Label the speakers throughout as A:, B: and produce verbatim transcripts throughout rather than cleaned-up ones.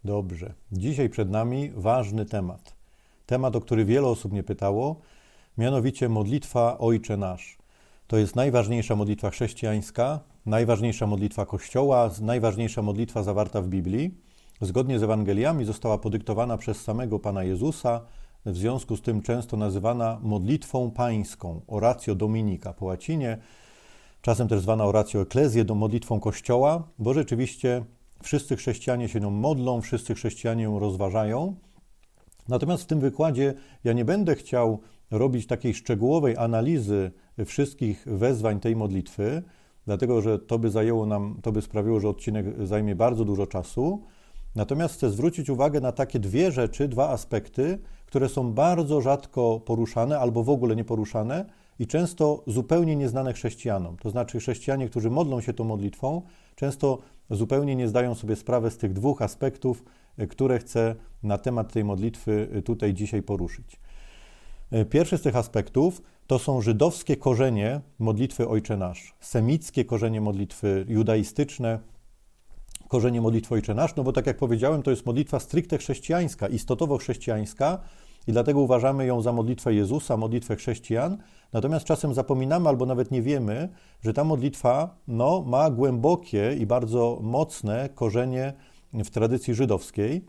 A: Dobrze. Dzisiaj przed nami ważny temat. Temat, o który wiele osób mnie pytało, mianowicie modlitwa Ojcze Nasz. To jest najważniejsza modlitwa chrześcijańska, najważniejsza modlitwa Kościoła, najważniejsza modlitwa zawarta w Biblii. Zgodnie z Ewangeliami została podyktowana przez samego Pana Jezusa, w związku z tym często nazywana modlitwą pańską, oratio dominica po łacinie, czasem też zwana oratio ecclesiae, modlitwą Kościoła, bo rzeczywiście wszyscy chrześcijanie się nią modlą, wszyscy chrześcijanie ją rozważają. Natomiast w tym wykładzie ja nie będę chciał robić takiej szczegółowej analizy wszystkich wezwań tej modlitwy, dlatego że to by zajęło nam, to by sprawiło, że odcinek zajmie bardzo dużo czasu. Natomiast chcę zwrócić uwagę na takie dwie rzeczy, dwa aspekty, które są bardzo rzadko poruszane albo w ogóle nie poruszane i często zupełnie nieznane chrześcijanom. To znaczy chrześcijanie, którzy modlą się tą modlitwą, często zupełnie nie zdają sobie sprawy z tych dwóch aspektów, które chcę na temat tej modlitwy tutaj dzisiaj poruszyć. Pierwszy z tych aspektów to są żydowskie korzenie modlitwy Ojcze Nasz, semickie korzenie modlitwy, judaistyczne korzenie modlitwy Ojcze Nasz, no bo tak jak powiedziałem, to jest modlitwa stricte chrześcijańska, istotowo chrześcijańska i dlatego uważamy ją za modlitwę Jezusa, modlitwę chrześcijan, natomiast czasem zapominamy albo nawet nie wiemy, że ta modlitwa no, ma głębokie i bardzo mocne korzenie w tradycji żydowskiej.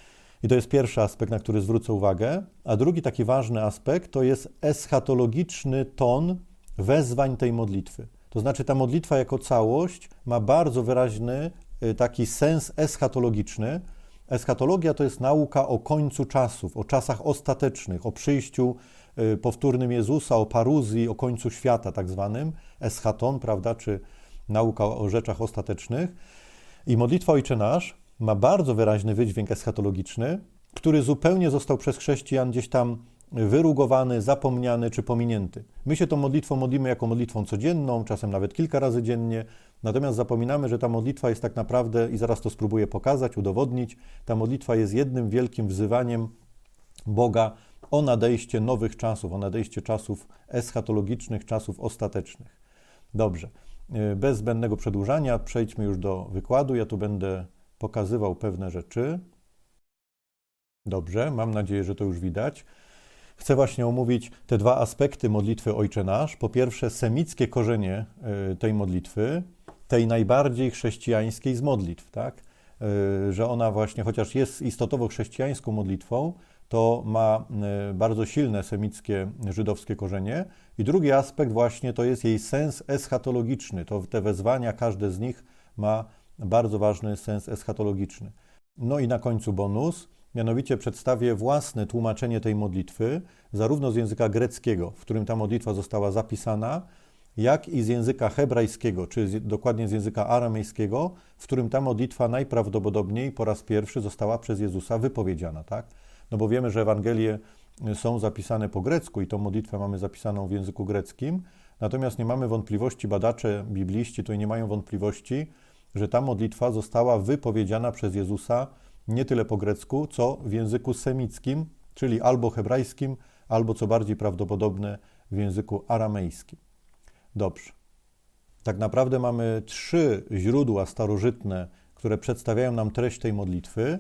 A: I to jest pierwszy aspekt, na który zwrócę uwagę. A drugi taki ważny aspekt to jest eschatologiczny ton wezwań tej modlitwy. To znaczy ta modlitwa jako całość ma bardzo wyraźny taki sens eschatologiczny. Eschatologia to jest nauka o końcu czasów, o czasach ostatecznych, o przyjściu powtórnym Jezusa, o paruzji, o końcu świata tak zwanym, eschaton, prawda, czy nauka o rzeczach ostatecznych. I modlitwa Ojcze Nasz ma bardzo wyraźny wydźwięk eschatologiczny, który zupełnie został przez chrześcijan gdzieś tam wyrugowany, zapomniany czy pominięty. My się tą modlitwą modlimy jako modlitwą codzienną, czasem nawet kilka razy dziennie, natomiast zapominamy, że ta modlitwa jest tak naprawdę, i zaraz to spróbuję pokazać, udowodnić, ta modlitwa jest jednym wielkim wzywaniem Boga o nadejście nowych czasów, o nadejście czasów eschatologicznych, czasów ostatecznych. Dobrze, bez zbędnego przedłużania przejdźmy już do wykładu. Ja tu będę pokazywał pewne rzeczy. Dobrze, mam nadzieję, że to już widać. Chcę właśnie omówić te dwa aspekty modlitwy Ojcze Nasz. Po pierwsze, semickie korzenie tej modlitwy, tej najbardziej chrześcijańskiej z modlitw, tak? Że ona właśnie, chociaż jest istotowo chrześcijańską modlitwą, to ma bardzo silne semickie żydowskie korzenie. I drugi aspekt właśnie to jest jej sens eschatologiczny. To te wezwania, każde z nich ma bardzo ważny sens eschatologiczny. No i na końcu bonus, mianowicie przedstawię własne tłumaczenie tej modlitwy, zarówno z języka greckiego, w którym ta modlitwa została zapisana, jak i z języka hebrajskiego, czy z, dokładnie z języka aramejskiego, w którym ta modlitwa najprawdopodobniej po raz pierwszy została przez Jezusa wypowiedziana, tak? No bo wiemy, że Ewangelie są zapisane po grecku i tą modlitwę mamy zapisaną w języku greckim, natomiast nie mamy wątpliwości, badacze, bibliści tutaj nie mają wątpliwości, że ta modlitwa została wypowiedziana przez Jezusa nie tyle po grecku, co w języku semickim, czyli albo hebrajskim, albo co bardziej prawdopodobne w języku aramejskim. Dobrze. Tak naprawdę mamy trzy źródła starożytne, które przedstawiają nam treść tej modlitwy.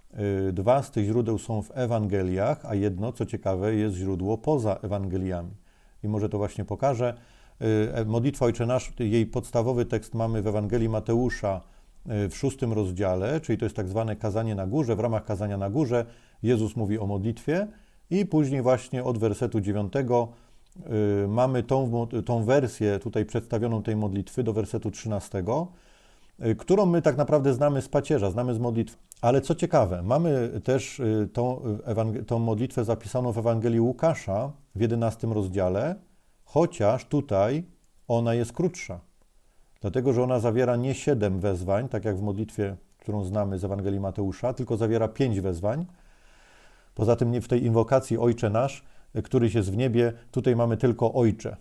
A: Dwa z tych źródeł są w Ewangeliach, a jedno, co ciekawe, jest źródło poza Ewangeliami. I może to właśnie pokażę. Modlitwa Ojcze Nasz, jej podstawowy tekst mamy w Ewangelii Mateusza w szóstym rozdziale, czyli to jest tak zwane kazanie na górze. W ramach kazania na górze Jezus mówi o modlitwie i później właśnie od wersetu dziewiątego mamy tą, tą wersję tutaj przedstawioną tej modlitwy do wersetu trzynastego, którą my tak naprawdę znamy z pacierza, znamy z modlitwy. Ale co ciekawe, mamy też tą, tą modlitwę zapisaną w Ewangelii Łukasza w jedenastym rozdziale, chociaż tutaj ona jest krótsza, dlatego że ona zawiera nie siedem wezwań, tak jak w modlitwie, którą znamy z Ewangelii Mateusza, tylko zawiera pięć wezwań. Poza tym w tej inwokacji Ojcze Nasz, któryś jest w niebie, tutaj mamy tylko Ojcze.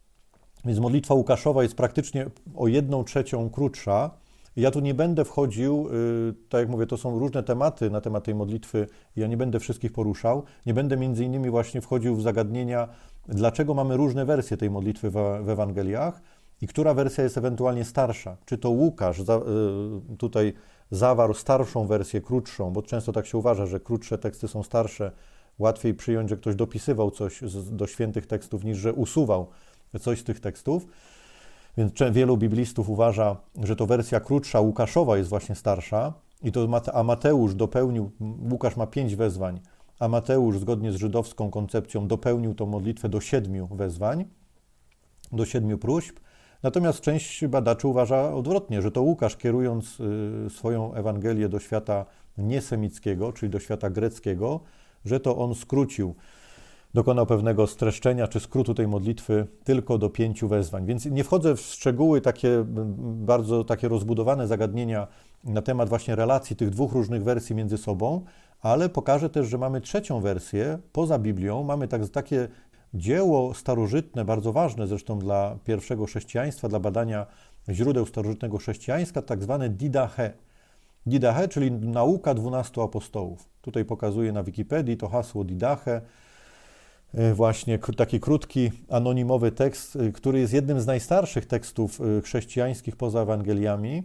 A: Więc modlitwa Łukaszowa jest praktycznie o jedną trzecią krótsza. Ja tu nie będę wchodził, tak jak mówię, to są różne tematy na temat tej modlitwy, ja nie będę wszystkich poruszał, nie będę między innymi właśnie wchodził w zagadnienia, dlaczego mamy różne wersje tej modlitwy w Ewangeliach i która wersja jest ewentualnie starsza. Czy to Łukasz tutaj zawarł starszą wersję, krótszą, bo często tak się uważa, że krótsze teksty są starsze. Łatwiej przyjąć, że ktoś dopisywał coś do świętych tekstów, niż że usuwał coś z tych tekstów. Więc wielu biblistów uważa, że to wersja krótsza Łukaszowa jest właśnie starsza, i to a Mateusz dopełnił, Łukasz ma pięć wezwań, a Mateusz zgodnie z żydowską koncepcją dopełnił tą modlitwę do siedmiu wezwań, do siedmiu próśb. Natomiast część badaczy uważa odwrotnie, że to Łukasz, kierując swoją Ewangelię do świata niesemickiego, czyli do świata greckiego, że to on skrócił, dokonał pewnego streszczenia czy skrótu tej modlitwy tylko do pięciu wezwań. Więc nie wchodzę w szczegóły, takie bardzo takie rozbudowane zagadnienia na temat właśnie relacji tych dwóch różnych wersji między sobą, ale pokażę też, że mamy trzecią wersję poza Biblią, mamy tak, takie dzieło starożytne, bardzo ważne zresztą dla pierwszego chrześcijaństwa, dla badania źródeł starożytnego chrześcijaństwa, tak zwane Didache. Didache, czyli nauka dwunastu apostołów. Tutaj pokazuję na Wikipedii to hasło Didache, właśnie taki krótki, anonimowy tekst, który jest jednym z najstarszych tekstów chrześcijańskich poza Ewangeliami,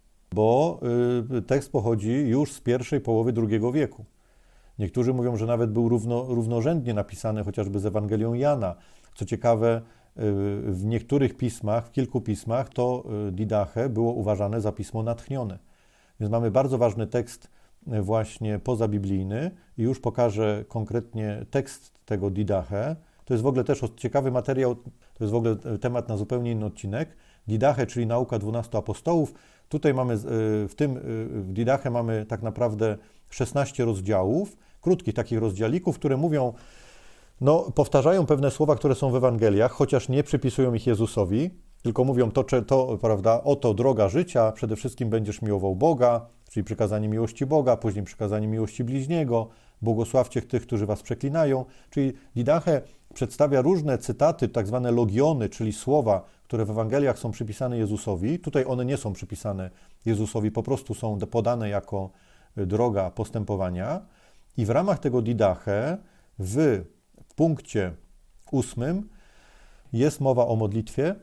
A: bo tekst pochodzi już z pierwszej połowy drugiego wieku. Niektórzy mówią, że nawet był równo, równorzędnie napisany chociażby z Ewangelią Jana. Co ciekawe, w niektórych pismach, w kilku pismach to Didache było uważane za pismo natchnione. Więc mamy bardzo ważny tekst właśnie pozabiblijny i już pokażę konkretnie tekst tego Didache. To jest w ogóle też ciekawy materiał, to jest w ogóle temat na zupełnie inny odcinek. Didache, czyli nauka dwunastu apostołów. Tutaj mamy, w tym w Didache mamy tak naprawdę szesnaście rozdziałów, krótkich takich rozdziałików, które mówią, no powtarzają pewne słowa, które są w Ewangeliach, chociaż nie przypisują ich Jezusowi, tylko mówią to, to, prawda, oto droga życia, przede wszystkim będziesz miłował Boga, czyli przykazanie miłości Boga, później przykazanie miłości bliźniego, błogosławcie tych, którzy was przeklinają. Czyli Didache przedstawia różne cytaty, tak zwane logiony, czyli słowa, które w Ewangeliach są przypisane Jezusowi. Tutaj one nie są przypisane Jezusowi, po prostu są podane jako droga postępowania. I w ramach tego Didache w punkcie ósmym jest mowa o modlitwie.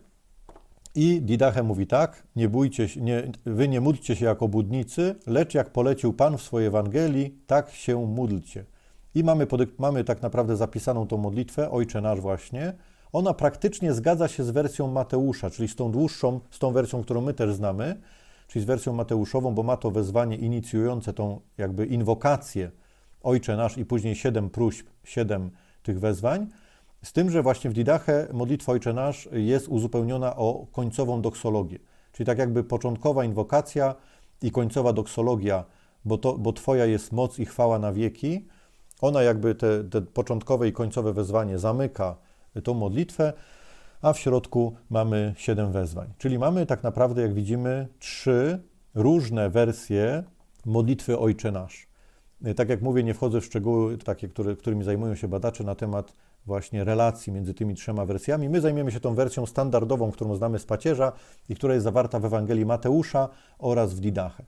A: I Didache mówi tak, nie bójcie się, nie, wy nie módlcie się jako budnicy, lecz jak polecił Pan w swojej Ewangelii, tak się módlcie. I mamy, mamy tak naprawdę zapisaną tą modlitwę, Ojcze Nasz właśnie. Ona praktycznie zgadza się z wersją Mateusza, czyli z tą dłuższą, z tą wersją, którą my też znamy, czyli z wersją Mateuszową, bo ma to wezwanie inicjujące tą jakby inwokację Ojcze Nasz i później siedem próśb, siedem tych wezwań. Z tym, że właśnie w Didache modlitwa Ojcze Nasz jest uzupełniona o końcową doksologię. Czyli tak jakby początkowa inwokacja i końcowa doksologia, bo, to, bo Twoja jest moc i chwała na wieki, ona jakby te, te początkowe i końcowe wezwanie zamyka tą modlitwę, a w środku mamy siedem wezwań. Czyli mamy tak naprawdę, jak widzimy, trzy różne wersje modlitwy Ojcze Nasz. Tak jak mówię, nie wchodzę w szczegóły takie, które, którymi zajmują się badacze na temat właśnie relacji między tymi trzema wersjami. My zajmiemy się tą wersją standardową, którą znamy z pacierza i która jest zawarta w Ewangelii Mateusza oraz w Didache.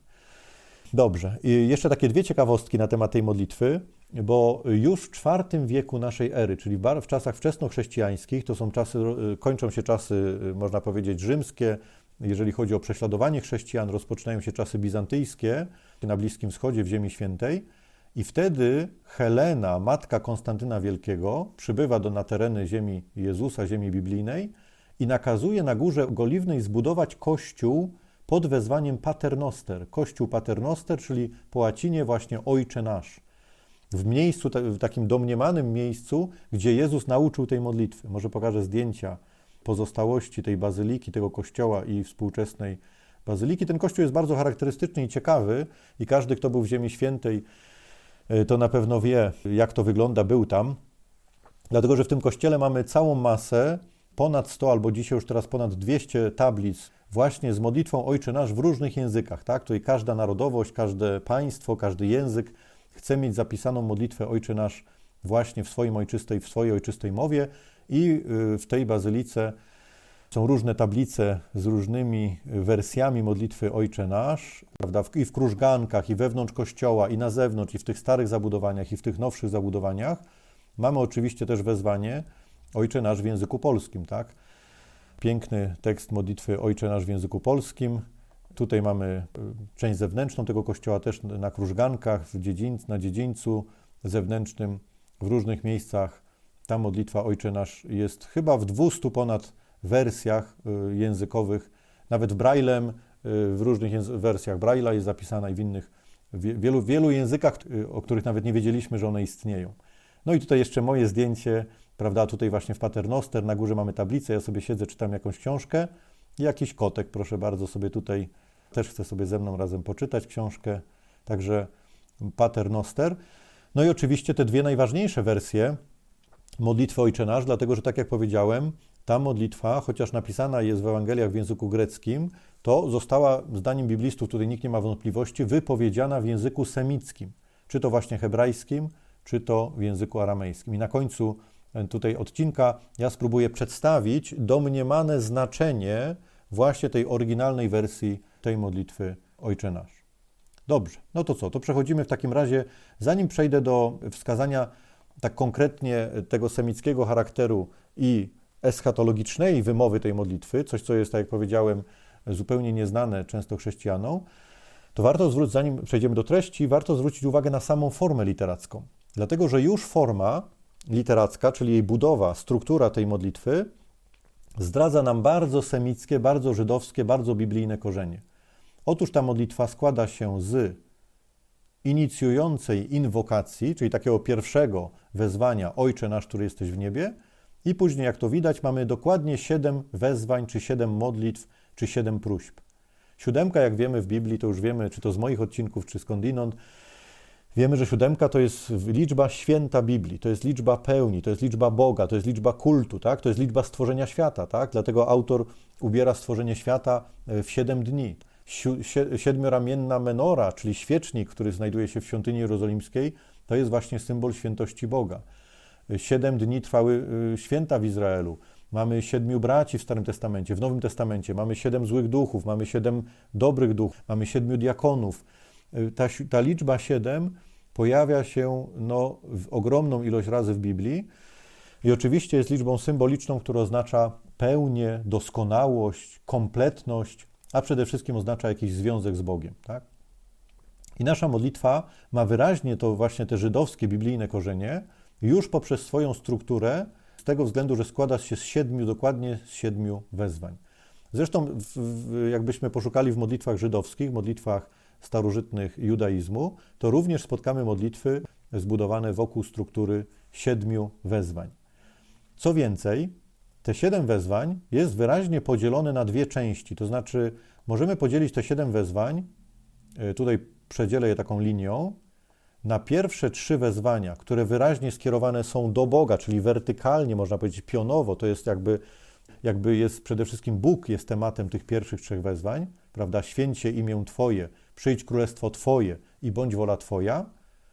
A: Dobrze, i jeszcze takie dwie ciekawostki na temat tej modlitwy, bo już w czwartym wieku naszej ery, czyli w czasach wczesnochrześcijańskich, to są czasy, kończą się czasy, można powiedzieć, rzymskie, jeżeli chodzi o prześladowanie chrześcijan, rozpoczynają się czasy bizantyjskie na Bliskim Wschodzie, w Ziemi Świętej. I wtedy Helena, matka Konstantyna Wielkiego, przybywa do, na tereny ziemi Jezusa, ziemi biblijnej i nakazuje na Górze Oliwnej zbudować kościół pod wezwaniem Paternoster. Kościół Paternoster, czyli po łacinie właśnie Ojcze Nasz. W miejscu, w takim domniemanym miejscu, gdzie Jezus nauczył tej modlitwy. Może pokażę zdjęcia pozostałości tej bazyliki, tego kościoła i współczesnej bazyliki. Ten kościół jest bardzo charakterystyczny i ciekawy i każdy, kto był w Ziemi Świętej, to na pewno wie, jak to wygląda, był tam. Dlatego, że w tym kościele mamy całą masę, ponad sto albo dzisiaj już teraz ponad dwieście tablic właśnie z modlitwą Ojcze Nasz w różnych językach. Tak? Tutaj każda narodowość, każde państwo, każdy język chce mieć zapisaną modlitwę Ojcze Nasz właśnie w swoim ojczystej, w swojej ojczystej mowie i w tej bazylice są różne tablice z różnymi wersjami modlitwy Ojcze Nasz, prawda? I w krużgankach, i wewnątrz kościoła, i na zewnątrz, i w tych starych zabudowaniach, i w tych nowszych zabudowaniach. Mamy oczywiście też wezwanie Ojcze Nasz w języku polskim, tak? Piękny tekst modlitwy Ojcze Nasz w języku polskim, Tutaj mamy część zewnętrzną tego kościoła, też na krużgankach, w dziedzińcu, na dziedzińcu zewnętrznym, w różnych miejscach. Ta modlitwa Ojcze Nasz jest chyba w dwustu ponad wersjach językowych, nawet Braillem, w różnych wersjach Braille'a jest zapisana i w innych, w wielu, wielu językach, o których nawet nie wiedzieliśmy, że one istnieją. No i tutaj jeszcze moje zdjęcie, prawda, tutaj właśnie w Paternoster, na górze mamy tablicę, ja sobie siedzę, czytam jakąś książkę i jakiś kotek, proszę bardzo, sobie tutaj też chce sobie ze mną razem poczytać książkę, także Paternoster. No i oczywiście te dwie najważniejsze wersje modlitwy Ojcze Nasz, dlatego że tak jak powiedziałem, ta modlitwa, chociaż napisana jest w Ewangeliach w języku greckim, to została, zdaniem biblistów, tutaj nikt nie ma wątpliwości, wypowiedziana w języku semickim, czy to właśnie hebrajskim, czy to w języku aramejskim. I na końcu tutaj odcinka ja spróbuję przedstawić domniemane znaczenie właśnie tej oryginalnej wersji tej modlitwy Ojcze Nasz. Dobrze, no to co? To przechodzimy w takim razie, zanim przejdę do wskazania tak konkretnie tego semickiego charakteru i eschatologicznej wymowy tej modlitwy, coś co jest, tak jak powiedziałem, zupełnie nieznane często chrześcijanom, to warto zwrócić, zanim przejdziemy do treści, warto zwrócić uwagę na samą formę literacką. Dlatego, że już forma literacka, czyli jej budowa, struktura tej modlitwy, zdradza nam bardzo semickie, bardzo żydowskie, bardzo biblijne korzenie. Otóż ta modlitwa składa się z inicjującej inwokacji, czyli takiego pierwszego wezwania Ojcze Nasz, który jesteś w niebie, i później, jak to widać, mamy dokładnie siedem wezwań, czy siedem modlitw, czy siedem próśb. Siódemka, jak wiemy w Biblii, to już wiemy, czy to z moich odcinków, czy skądinąd, wiemy, że siódemka to jest liczba święta Biblii, to jest liczba pełni, to jest liczba Boga, to jest liczba kultu, tak? To jest liczba stworzenia świata, tak? Dlatego autor ubiera stworzenie świata w siedem dni. Siedmioramienna menora, czyli świecznik, który znajduje się w świątyni jerozolimskiej, to jest właśnie symbol świętości Boga. Siedem dni trwały święta w Izraelu. Mamy siedmiu braci w Starym Testamencie, w Nowym Testamencie. Mamy siedem złych duchów, mamy siedem dobrych duchów, mamy siedmiu diakonów. Ta, ta liczba siedem pojawia się no, w ogromną ilość razy w Biblii i oczywiście jest liczbą symboliczną, która oznacza pełnię, doskonałość, kompletność, a przede wszystkim oznacza jakiś związek z Bogiem. Tak? I nasza modlitwa ma wyraźnie to właśnie te żydowskie, biblijne korzenie, już poprzez swoją strukturę, z tego względu, że składa się z siedmiu, dokładnie z siedmiu wezwań. Zresztą w, w, jakbyśmy poszukali w modlitwach żydowskich, modlitwach starożytnych judaizmu, to również spotkamy modlitwy zbudowane wokół struktury siedmiu wezwań. Co więcej, te siedem wezwań jest wyraźnie podzielone na dwie części, to znaczy możemy podzielić te siedem wezwań, tutaj przedzielę je taką linią, na pierwsze trzy wezwania, które wyraźnie skierowane są do Boga, czyli wertykalnie, można powiedzieć pionowo, to jest jakby, jakby jest przede wszystkim Bóg jest tematem tych pierwszych trzech wezwań, prawda? Święć się imię Twoje, przyjdź królestwo Twoje i bądź wola Twoja.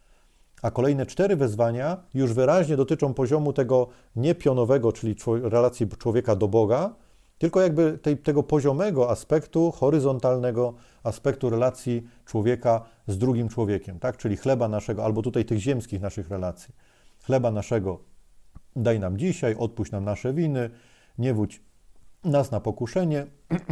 A: A kolejne cztery wezwania już wyraźnie dotyczą poziomu tego niepionowego, czyli relacji człowieka do Boga, tylko jakby tej, tego poziomego aspektu, horyzontalnego aspektu relacji człowieka z drugim człowiekiem, tak? Czyli chleba naszego, albo tutaj tych ziemskich naszych relacji. Chleba naszego daj nam dzisiaj, odpuść nam nasze winy, nie wódź nas na pokuszenie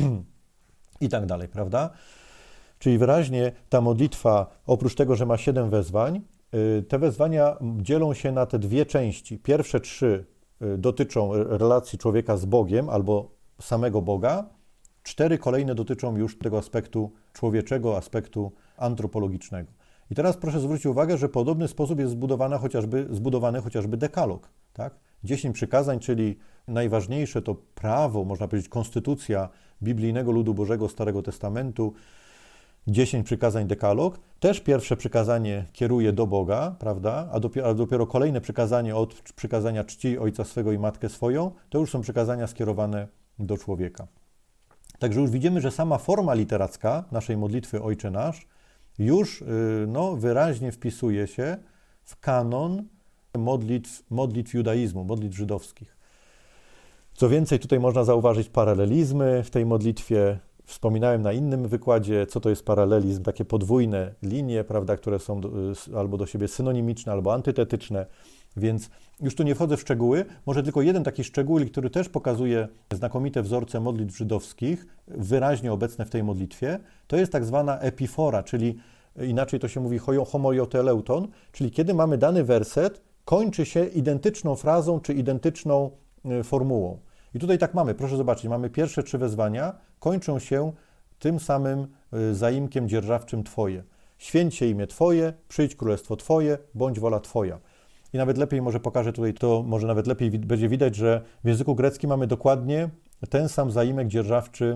A: i tak dalej, prawda? Czyli wyraźnie ta modlitwa, oprócz tego, że ma siedem wezwań, te wezwania dzielą się na te dwie części. Pierwsze trzy dotyczą relacji człowieka z Bogiem albo samego Boga. Cztery kolejne dotyczą już tego aspektu człowieczego, aspektu antropologicznego. I teraz proszę zwrócić uwagę, że w podobny sposób jest zbudowana chociażby, zbudowany chociażby dekalog. Tak? Dziesięć przykazań, czyli najważniejsze to prawo, można powiedzieć konstytucja biblijnego ludu Bożego Starego Testamentu, dziesięć przykazań dekalog. Też pierwsze przykazanie kieruje do Boga, prawda? A dopiero, a dopiero kolejne przykazanie od przykazania czci ojca swego i matkę swoją, to już są przykazania skierowane do człowieka. Także już widzimy, że sama forma literacka naszej modlitwy Ojcze Nasz już no, wyraźnie wpisuje się w kanon modlitw, modlitw judaizmu, modlitw żydowskich. Co więcej, tutaj można zauważyć paralelizmy w tej modlitwie. Wspominałem na innym wykładzie, co to jest paralelizm, takie podwójne linie, prawda, które są do, albo do siebie synonimiczne, albo antytetyczne. Więc już tu nie wchodzę w szczegóły, może tylko jeden taki szczegół, który też pokazuje znakomite wzorce modlitw żydowskich, wyraźnie obecne w tej modlitwie, to jest tak zwana epifora, czyli inaczej to się mówi homoioteleuton, czyli kiedy mamy dany werset, kończy się identyczną frazą czy identyczną formułą. I tutaj tak mamy, proszę zobaczyć, mamy pierwsze trzy wezwania, kończą się tym samym zaimkiem dzierżawczym Twoje. Święć się imię Twoje, przyjdź królestwo Twoje, bądź wola Twoja. I nawet lepiej może pokażę tutaj, to może nawet lepiej będzie widać, że w języku greckim mamy dokładnie ten sam zaimek dzierżawczy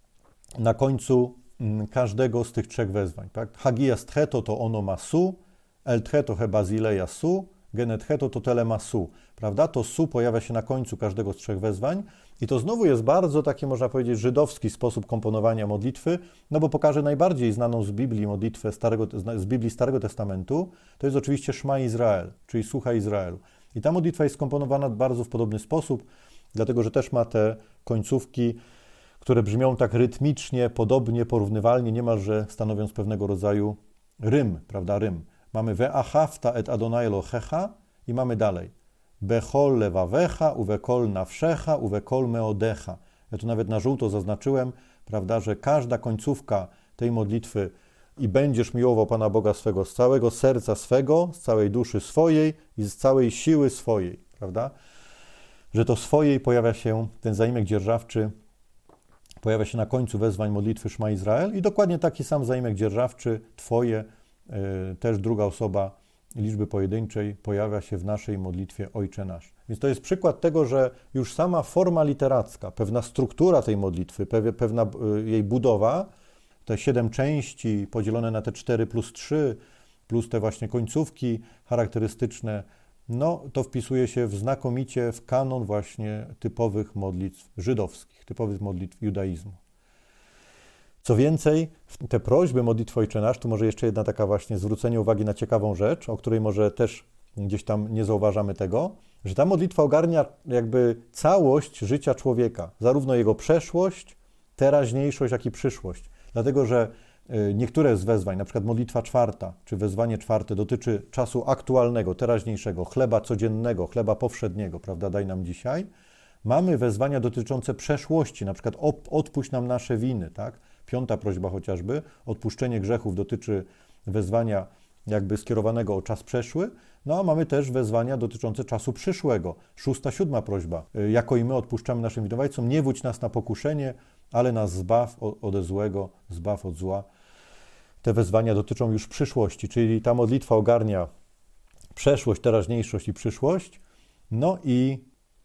A: na końcu każdego z tych trzech wezwań. Tak? Hagia streto to ono ma su, el treto he basileia su, genetcheto to telema su. Prawda? To su pojawia się na końcu każdego z trzech wezwań i to znowu jest bardzo taki, można powiedzieć, żydowski sposób komponowania modlitwy, no bo pokażę najbardziej znaną z Biblii modlitwę Starego, z Biblii Starego Testamentu, to jest oczywiście Szma Izrael, czyli Słuchaj Izraelu. I ta modlitwa jest skomponowana bardzo w podobny sposób, dlatego że też ma te końcówki, które brzmią tak rytmicznie, podobnie, porównywalnie, niemalże stanowiąc pewnego rodzaju rym, prawda, rym. Mamy ve'achafta et Adonai Elohecha i mamy dalej bechol lewawecha, uwekol nafszecha, uwekol meodecha. Ja tu nawet na żółto zaznaczyłem, prawda, że każda końcówka tej modlitwy i będziesz miłował Pana Boga swego z całego serca swego, z całej duszy swojej i z całej siły swojej, prawda, że to swojej pojawia się ten zaimek dzierżawczy, pojawia się na końcu wezwań modlitwy Szma Izrael i dokładnie taki sam zaimek dzierżawczy, Twoje, yy, też druga osoba liczby pojedynczej pojawia się w naszej modlitwie Ojcze Nasz. Więc to jest przykład tego, że już sama forma literacka, pewna struktura tej modlitwy, pewna jej budowa, te siedem części podzielone na te cztery plus trzy, plus te właśnie końcówki charakterystyczne, no to wpisuje się w znakomicie w kanon właśnie typowych modlitw żydowskich, typowych modlitw judaizmu. Co więcej, te prośby modlitwy Ojcze Nasz, tu może jeszcze jedna taka właśnie zwrócenie uwagi na ciekawą rzecz, o której może też gdzieś tam nie zauważamy tego, że ta modlitwa ogarnia jakby całość życia człowieka, zarówno jego przeszłość, teraźniejszość, jak i przyszłość. Dlatego, że niektóre z wezwań, na przykład modlitwa czwarta, czy wezwanie czwarte dotyczy czasu aktualnego, teraźniejszego, chleba codziennego, chleba powszedniego, prawda, daj nam dzisiaj. Mamy wezwania dotyczące przeszłości, na przykład odpuść nam nasze winy, tak? Piąta prośba chociażby, odpuszczenie grzechów dotyczy wezwania jakby skierowanego o czas przeszły, no a mamy też wezwania dotyczące czasu przyszłego. Szósta, siódma prośba, jako i my odpuszczamy naszym winowajcom, nie wódź nas na pokuszenie, ale nas zbaw ode złego, zbaw od zła. Te wezwania dotyczą już przyszłości, czyli ta modlitwa ogarnia przeszłość, teraźniejszość i przyszłość. No i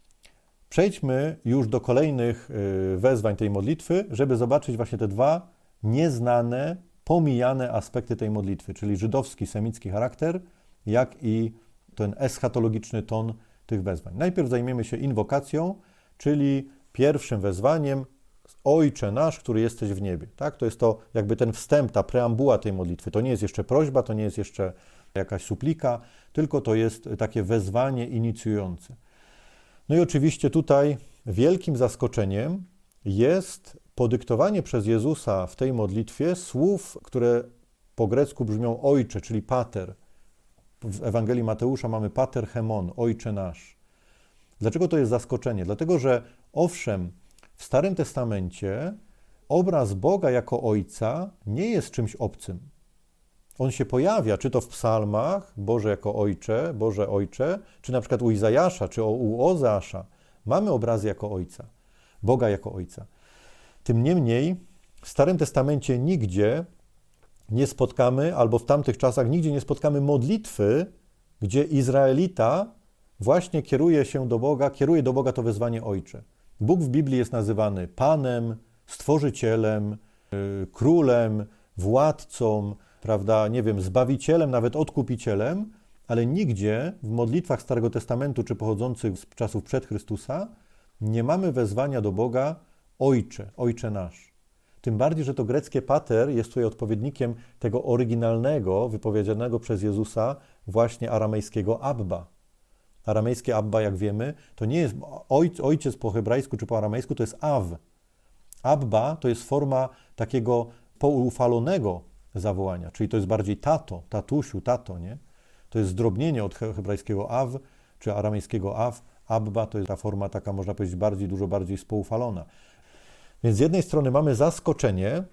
A: przejdźmy już do kolejnych wezwań tej modlitwy, żeby zobaczyć właśnie te dwa nieznane, pomijane aspekty tej modlitwy, czyli żydowski, semicki charakter, jak i ten eschatologiczny ton tych wezwań. Najpierw zajmiemy się inwokacją, czyli pierwszym wezwaniem Ojcze nasz, który jesteś w niebie. Tak? To jest to jakby ten wstęp, ta preambuła tej modlitwy. To nie jest jeszcze prośba, to nie jest jeszcze jakaś suplika, tylko to jest takie wezwanie inicjujące. No i oczywiście tutaj wielkim zaskoczeniem jest podyktowanie przez Jezusa w tej modlitwie słów, które po grecku brzmią Ojcze, czyli Pater. W Ewangelii Mateusza mamy Pater Hemon, Ojcze nasz. Dlaczego to jest zaskoczenie? Dlatego, że owszem, w Starym Testamencie obraz Boga jako Ojca nie jest czymś obcym. On się pojawia, czy to w psalmach, Boże jako Ojcze, Boże Ojcze, czy na przykład u Izajasza, czy u Ozeasza. Mamy obrazy jako Ojca, Boga jako Ojca. Tym niemniej w Starym Testamencie nigdzie nie spotkamy, albo w tamtych czasach nigdzie nie spotkamy modlitwy, gdzie Izraelita właśnie kieruje się do Boga, kieruje do Boga to wezwanie Ojcze. Bóg w Biblii jest nazywany Panem, Stworzycielem, Królem, Władcą, prawda, nie wiem, Zbawicielem, nawet Odkupicielem, ale nigdzie w modlitwach Starego Testamentu, czy pochodzących z czasów przed Chrystusa, nie mamy wezwania do Boga Ojcze, Ojcze nasz. Tym bardziej, że to greckie pater jest tutaj odpowiednikiem tego oryginalnego, wypowiedzianego przez Jezusa właśnie aramejskiego Abba. Aramejskie Abba, jak wiemy, to nie jest ojciec po hebrajsku czy po aramejsku, to jest Av. Abba to jest forma takiego poufalonego zawołania, czyli to jest bardziej tato, tatusiu, tato, nie? To jest zdrobnienie od hebrajskiego Av, czy aramejskiego Av, Abba, to jest ta forma taka, można powiedzieć, bardziej, dużo bardziej spoufalona. Więc z jednej strony mamy zaskoczenie,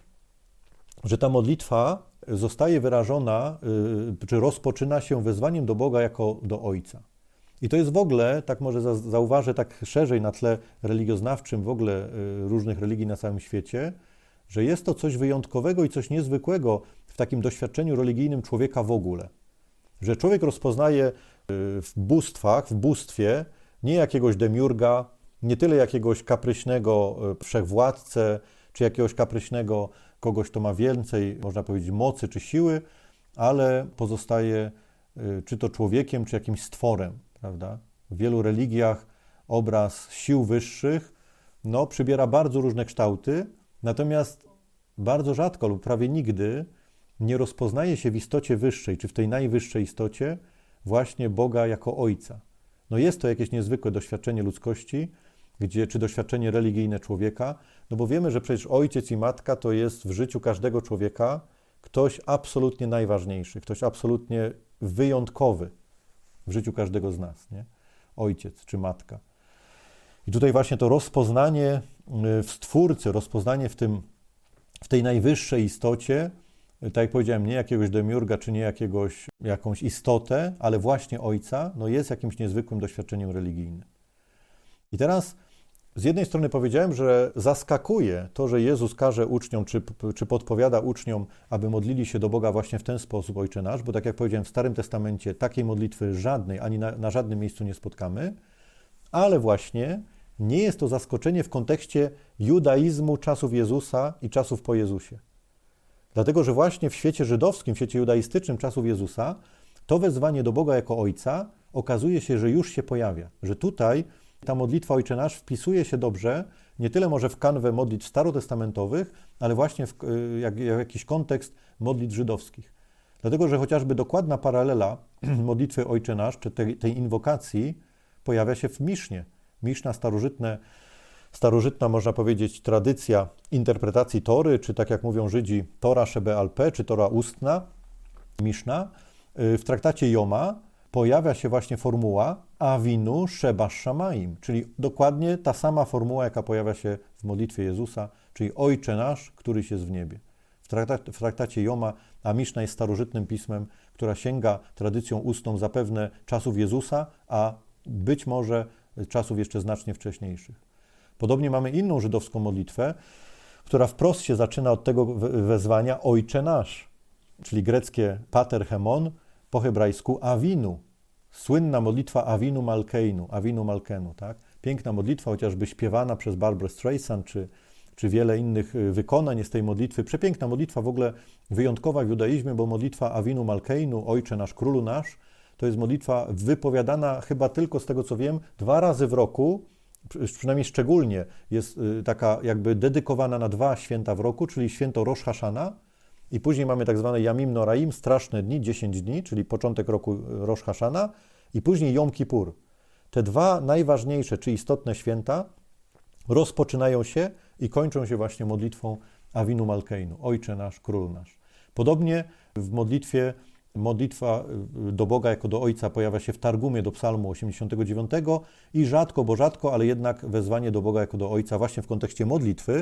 A: że ta modlitwa zostaje wyrażona, czy rozpoczyna się wezwaniem do Boga jako do Ojca. I to jest w ogóle, tak może zauważę tak szerzej na tle religioznawczym w ogóle różnych religii na całym świecie, że jest to coś wyjątkowego i coś niezwykłego w takim doświadczeniu religijnym człowieka w ogóle. Że człowiek rozpoznaje w bóstwach, w bóstwie nie jakiegoś demiurga, nie tyle jakiegoś kapryśnego wszechwładcę, czy jakiegoś kapryśnego kogoś, kto ma więcej, można powiedzieć, mocy czy siły, ale pozostaje czy to człowiekiem, czy jakimś stworem, prawda? W wielu religiach obraz sił wyższych no, przybiera bardzo różne kształty, natomiast bardzo rzadko lub prawie nigdy nie rozpoznaje się w istocie wyższej, czy w tej najwyższej istocie właśnie Boga jako Ojca. No jest to jakieś niezwykłe doświadczenie ludzkości, gdzie, czy doświadczenie religijne człowieka, no bo wiemy, że przecież ojciec i matka to jest w życiu każdego człowieka ktoś absolutnie najważniejszy, ktoś absolutnie wyjątkowy w życiu każdego z nas, nie? Ojciec czy matka. I tutaj właśnie to rozpoznanie w Stwórcy, rozpoznanie w tym, w tej najwyższej istocie, tak jak powiedziałem, nie jakiegoś demiurga, czy nie jakiegoś, jakąś istotę, ale właśnie Ojca, no jest jakimś niezwykłym doświadczeniem religijnym. I teraz z jednej strony powiedziałem, że zaskakuje to, że Jezus każe uczniom, czy, czy podpowiada uczniom, aby modlili się do Boga właśnie w ten sposób, Ojcze nasz, bo tak jak powiedziałem, w Starym Testamencie takiej modlitwy żadnej, ani na, na żadnym miejscu nie spotkamy, ale właśnie nie jest to zaskoczenie w kontekście judaizmu czasów Jezusa i czasów po Jezusie. Dlatego, że właśnie w świecie żydowskim, w świecie judaistycznym czasów Jezusa, to wezwanie do Boga jako Ojca okazuje się, że już się pojawia, że tutaj ta modlitwa Ojcze Nasz wpisuje się dobrze, nie tyle może w kanwę modlitw starotestamentowych, ale właśnie w jak, jak jakiś kontekst modlitw żydowskich. Dlatego, że chociażby dokładna paralela modlitwy Ojcze Nasz, czy tej, tej inwokacji pojawia się w Misznie. Miszna, starożytne, starożytna, można powiedzieć, tradycja interpretacji Tory, czy tak jak mówią Żydzi, Tora Shebe-al-Pe, czy Tora ustna, Miszna. W traktacie Joma pojawia się właśnie formuła Avinu Sheba Shamaim, czyli dokładnie ta sama formuła, jaka pojawia się w modlitwie Jezusa, czyli Ojcze Nasz, któryś jest w niebie. W, traktat, w traktacie Joma, a Miszna jest starożytnym pismem, która sięga tradycją ustną zapewne czasów Jezusa, a być może czasów jeszcze znacznie wcześniejszych. Podobnie mamy inną żydowską modlitwę, która wprost się zaczyna od tego wezwania Ojcze Nasz, czyli greckie Pater Hemon, po hebrajsku Avinu. Słynna modlitwa Avinu Malkeinu, Avinu Malkenu, tak? Piękna modlitwa, chociażby śpiewana przez Barbra Streisand, czy, czy wiele innych wykonań jest tej modlitwy. Przepiękna modlitwa, w ogóle wyjątkowa w judaizmie, bo modlitwa Avinu Malkeinu, Ojcze Nasz, Królu Nasz, to jest modlitwa wypowiadana chyba tylko z tego, co wiem, dwa razy w roku, przynajmniej szczególnie jest taka jakby dedykowana na dwa święta w roku, czyli święto Rosh Hashana i później mamy tak zwane Yamim Noraim, straszne dni, dziesięć dni, czyli początek roku Rosh Hashana i później Jom Kippur. Te dwa najważniejsze czy istotne święta rozpoczynają się i kończą się właśnie modlitwą Avinu Malkeinu, Ojcze Nasz, Król Nasz. Podobnie w modlitwie Modlitwa do Boga jako do Ojca pojawia się w Targumie do Psalmu osiemdziesiątego dziewiątego i rzadko, bo rzadko, ale jednak wezwanie do Boga jako do Ojca właśnie w kontekście modlitwy,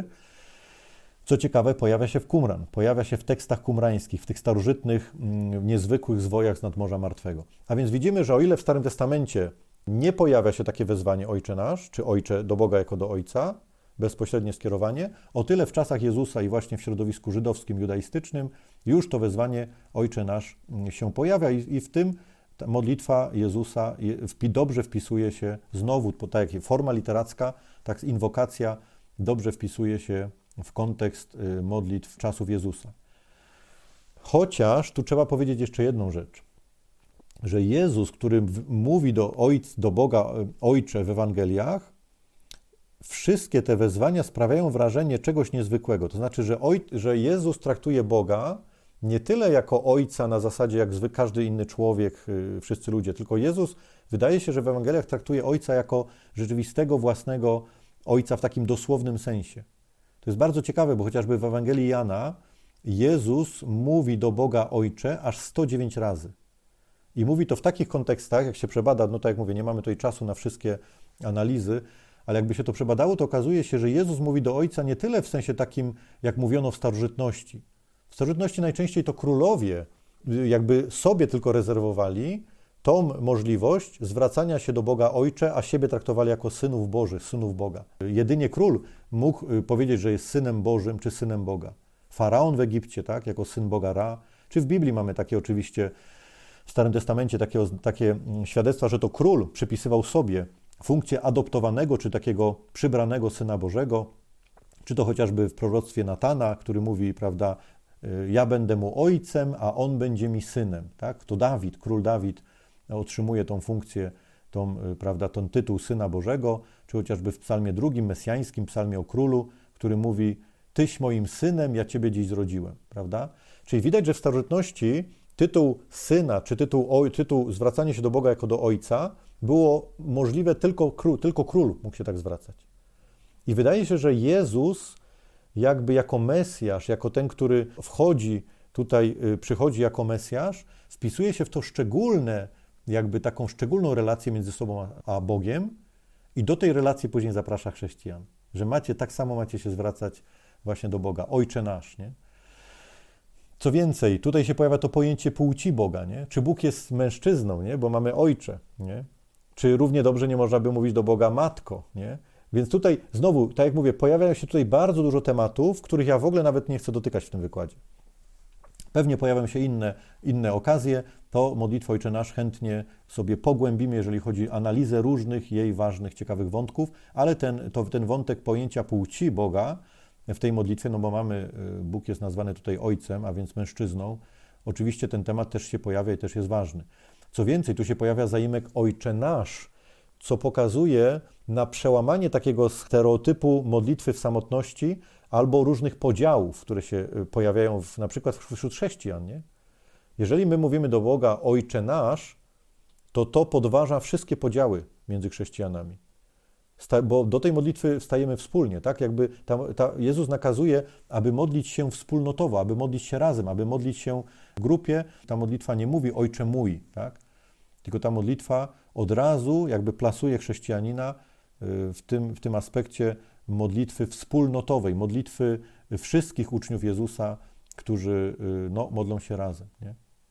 A: co ciekawe, pojawia się w Qumran, pojawia się w tekstach kumrańskich, w tych starożytnych, niezwykłych zwojach z nadmorza martwego. A więc widzimy, że o ile w Starym Testamencie nie pojawia się takie wezwanie Ojcze Nasz, czy Ojcze do Boga jako do Ojca, bezpośrednie skierowanie, o tyle w czasach Jezusa i właśnie w środowisku żydowskim, judaistycznym już to wezwanie Ojcze Nasz się pojawia i, i w tym ta modlitwa Jezusa dobrze wpisuje się znowu, tak jak forma literacka, tak inwokacja dobrze wpisuje się w kontekst modlitw czasów Jezusa. Chociaż tu trzeba powiedzieć jeszcze jedną rzecz, że Jezus, który mówi do Ojca, do Boga Ojcze w Ewangeliach, wszystkie te wezwania sprawiają wrażenie czegoś niezwykłego. To znaczy, że, oj, że Jezus traktuje Boga nie tyle jako Ojca na zasadzie jak zwy, każdy inny człowiek, yy, wszyscy ludzie, tylko Jezus wydaje się, że w Ewangeliach traktuje Ojca jako rzeczywistego, własnego Ojca w takim dosłownym sensie. To jest bardzo ciekawe, bo chociażby w Ewangelii Jana Jezus mówi do Boga Ojcze aż sto dziewięć razy. I mówi to w takich kontekstach, jak się przebada, no tak jak mówię, nie mamy tutaj czasu na wszystkie analizy, ale jakby się to przebadało, to okazuje się, że Jezus mówi do Ojca nie tyle w sensie takim, jak mówiono w starożytności. W starożytności najczęściej to królowie jakby sobie tylko rezerwowali tą możliwość zwracania się do Boga Ojcze, a siebie traktowali jako synów Bożych, synów Boga. Jedynie król mógł powiedzieć, że jest synem Bożym czy synem Boga. Faraon w Egipcie, tak, jako syn Boga Ra, czy w Biblii mamy takie oczywiście, w Starym Testamencie takie, takie świadectwa, że to król przypisywał sobie funkcję adoptowanego, czy takiego przybranego Syna Bożego, czy to chociażby w proroctwie Natana, który mówi, prawda, ja będę mu ojcem, a on będzie mi synem, tak? To Dawid, król Dawid otrzymuje tą funkcję, tą, prawda, ten tytuł Syna Bożego, czy chociażby w psalmie drugim, mesjańskim, psalmie o królu, który mówi, tyś moim synem, ja ciebie dziś zrodziłem, prawda? Czyli widać, że w starożytności tytuł syna, czy tytuł, tytuł zwracania się do Boga jako do ojca było możliwe tylko król, tylko król mógł się tak zwracać. I wydaje się, że Jezus jakby jako Mesjasz, jako ten, który wchodzi tutaj, przychodzi jako Mesjasz, wpisuje się w to szczególne, jakby taką szczególną relację między sobą a Bogiem i do tej relacji później zaprasza chrześcijan, że macie, tak samo macie się zwracać właśnie do Boga, Ojcze nasz, nie? Co więcej, tutaj się pojawia to pojęcie płci Boga, nie? Czy Bóg jest mężczyzną, nie? Bo mamy Ojcze, nie? Czy równie dobrze nie można by mówić do Boga Matko, nie? Więc tutaj znowu, tak jak mówię, pojawia się tutaj bardzo dużo tematów, których ja w ogóle nawet nie chcę dotykać w tym wykładzie. Pewnie pojawią się inne, inne okazje, to modlitwę Ojcze Nasz chętnie sobie pogłębimy, jeżeli chodzi o analizę różnych jej ważnych, ciekawych wątków, ale ten, to, ten wątek pojęcia płci Boga w tej modlitwie, no bo mamy, Bóg jest nazwany tutaj Ojcem, a więc mężczyzną, oczywiście ten temat też się pojawia i też jest ważny. Co więcej, tu się pojawia zaimek Ojcze Nasz, co pokazuje na przełamanie takiego stereotypu modlitwy w samotności albo różnych podziałów, które się pojawiają w, na przykład wśród chrześcijan, nie? Jeżeli my mówimy do Boga Ojcze Nasz, to to podważa wszystkie podziały między chrześcijanami. Sta, bo do tej modlitwy wstajemy wspólnie, tak? Jakby ta, ta Jezus nakazuje, aby modlić się wspólnotowo, aby modlić się razem, aby modlić się w grupie. Ta modlitwa nie mówi Ojcze mój, tak? Tylko ta modlitwa od razu jakby plasuje chrześcijanina w tym, w tym aspekcie modlitwy wspólnotowej, modlitwy wszystkich uczniów Jezusa, którzy no, modlą się razem, nie?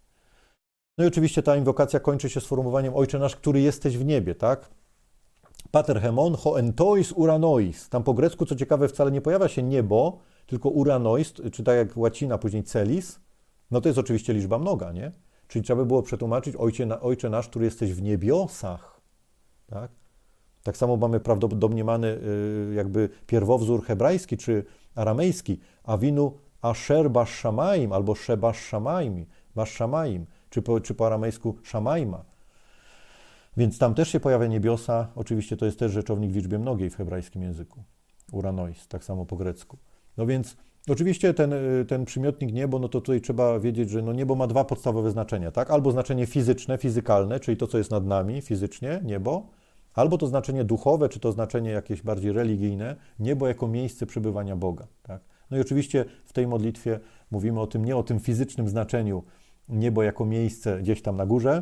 A: No i oczywiście ta inwokacja kończy się sformułowaniem Ojcze nasz, który jesteś w niebie, tak? Pater hemon ho entois uranois. Tam po grecku, co ciekawe, wcale nie pojawia się niebo, tylko uranois, czy tak jak łacina, później celis. No to jest oczywiście liczba mnoga, nie? Czyli trzeba by było przetłumaczyć Ojcze, Ojcze nasz, który jesteś w niebiosach, tak? Tak samo mamy prawdomniemany jakby pierwowzór hebrajski czy aramejski, Avinu asher bashamaim albo shebashamaim, bashamaim, czy po, czy po aramejsku shamaima. Więc tam też się pojawia niebiosa, oczywiście to jest też rzeczownik w liczbie mnogiej w hebrajskim języku, uranois, tak samo po grecku. No więc oczywiście ten, ten przymiotnik niebo, no to tutaj trzeba wiedzieć, że no niebo ma dwa podstawowe znaczenia, tak? Albo znaczenie fizyczne, fizykalne, czyli to, co jest nad nami fizycznie, niebo, albo to znaczenie duchowe, czy to znaczenie jakieś bardziej religijne, niebo jako miejsce przebywania Boga, tak? No i oczywiście w tej modlitwie mówimy o tym, nie o tym fizycznym znaczeniu niebo jako miejsce gdzieś tam na górze.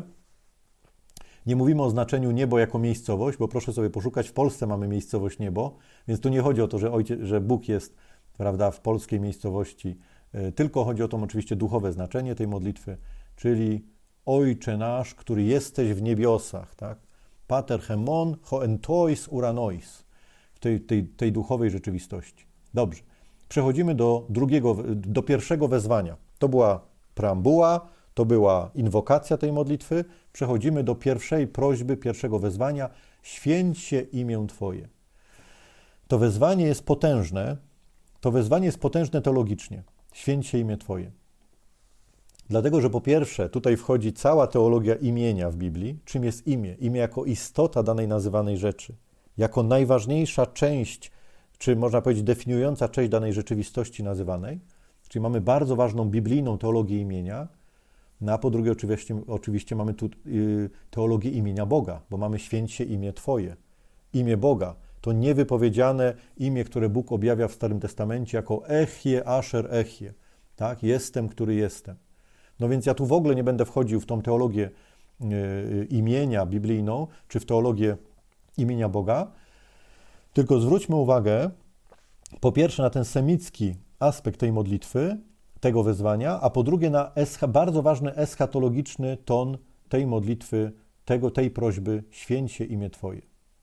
A: Nie mówimy o znaczeniu niebo jako miejscowość, bo proszę sobie poszukać, w Polsce mamy miejscowość niebo, więc tu nie chodzi o to, że, ojciec, że Bóg jest, prawda, w polskiej miejscowości, tylko chodzi o to oczywiście duchowe znaczenie tej modlitwy, czyli Ojcze nasz, który jesteś w niebiosach, tak? Pater hemon ho entois uranois, w tej, tej, tej duchowej rzeczywistości. Dobrze. Przechodzimy do drugiego, do pierwszego wezwania. To była preambuła, to była inwokacja tej modlitwy. Przechodzimy do pierwszej prośby, pierwszego wezwania. Święć się imię Twoje. To wezwanie jest potężne. To wezwanie jest potężne teologicznie. Święć się imię Twoje. Dlatego, że po pierwsze, tutaj wchodzi cała teologia imienia w Biblii. Czym jest imię? Imię jako istota danej nazywanej rzeczy. Jako najważniejsza część, czy można powiedzieć definiująca część danej rzeczywistości nazywanej. Czyli mamy bardzo ważną biblijną teologię imienia. No a po drugie oczywiście, oczywiście mamy tu y, teologię imienia Boga, bo mamy święć się imię Twoje. Imię Boga to niewypowiedziane imię, które Bóg objawia w Starym Testamencie jako Echie, Asher, Echie. Tak? Jestem, który jestem. No więc ja tu w ogóle nie będę wchodził w tą teologię imienia biblijną, czy w teologię imienia Boga, tylko zwróćmy uwagę po pierwsze na ten semicki aspekt tej modlitwy, tego wezwania, a po drugie na escha, bardzo ważny eschatologiczny ton tej modlitwy, tego, tej prośby: święć się imię Twoje.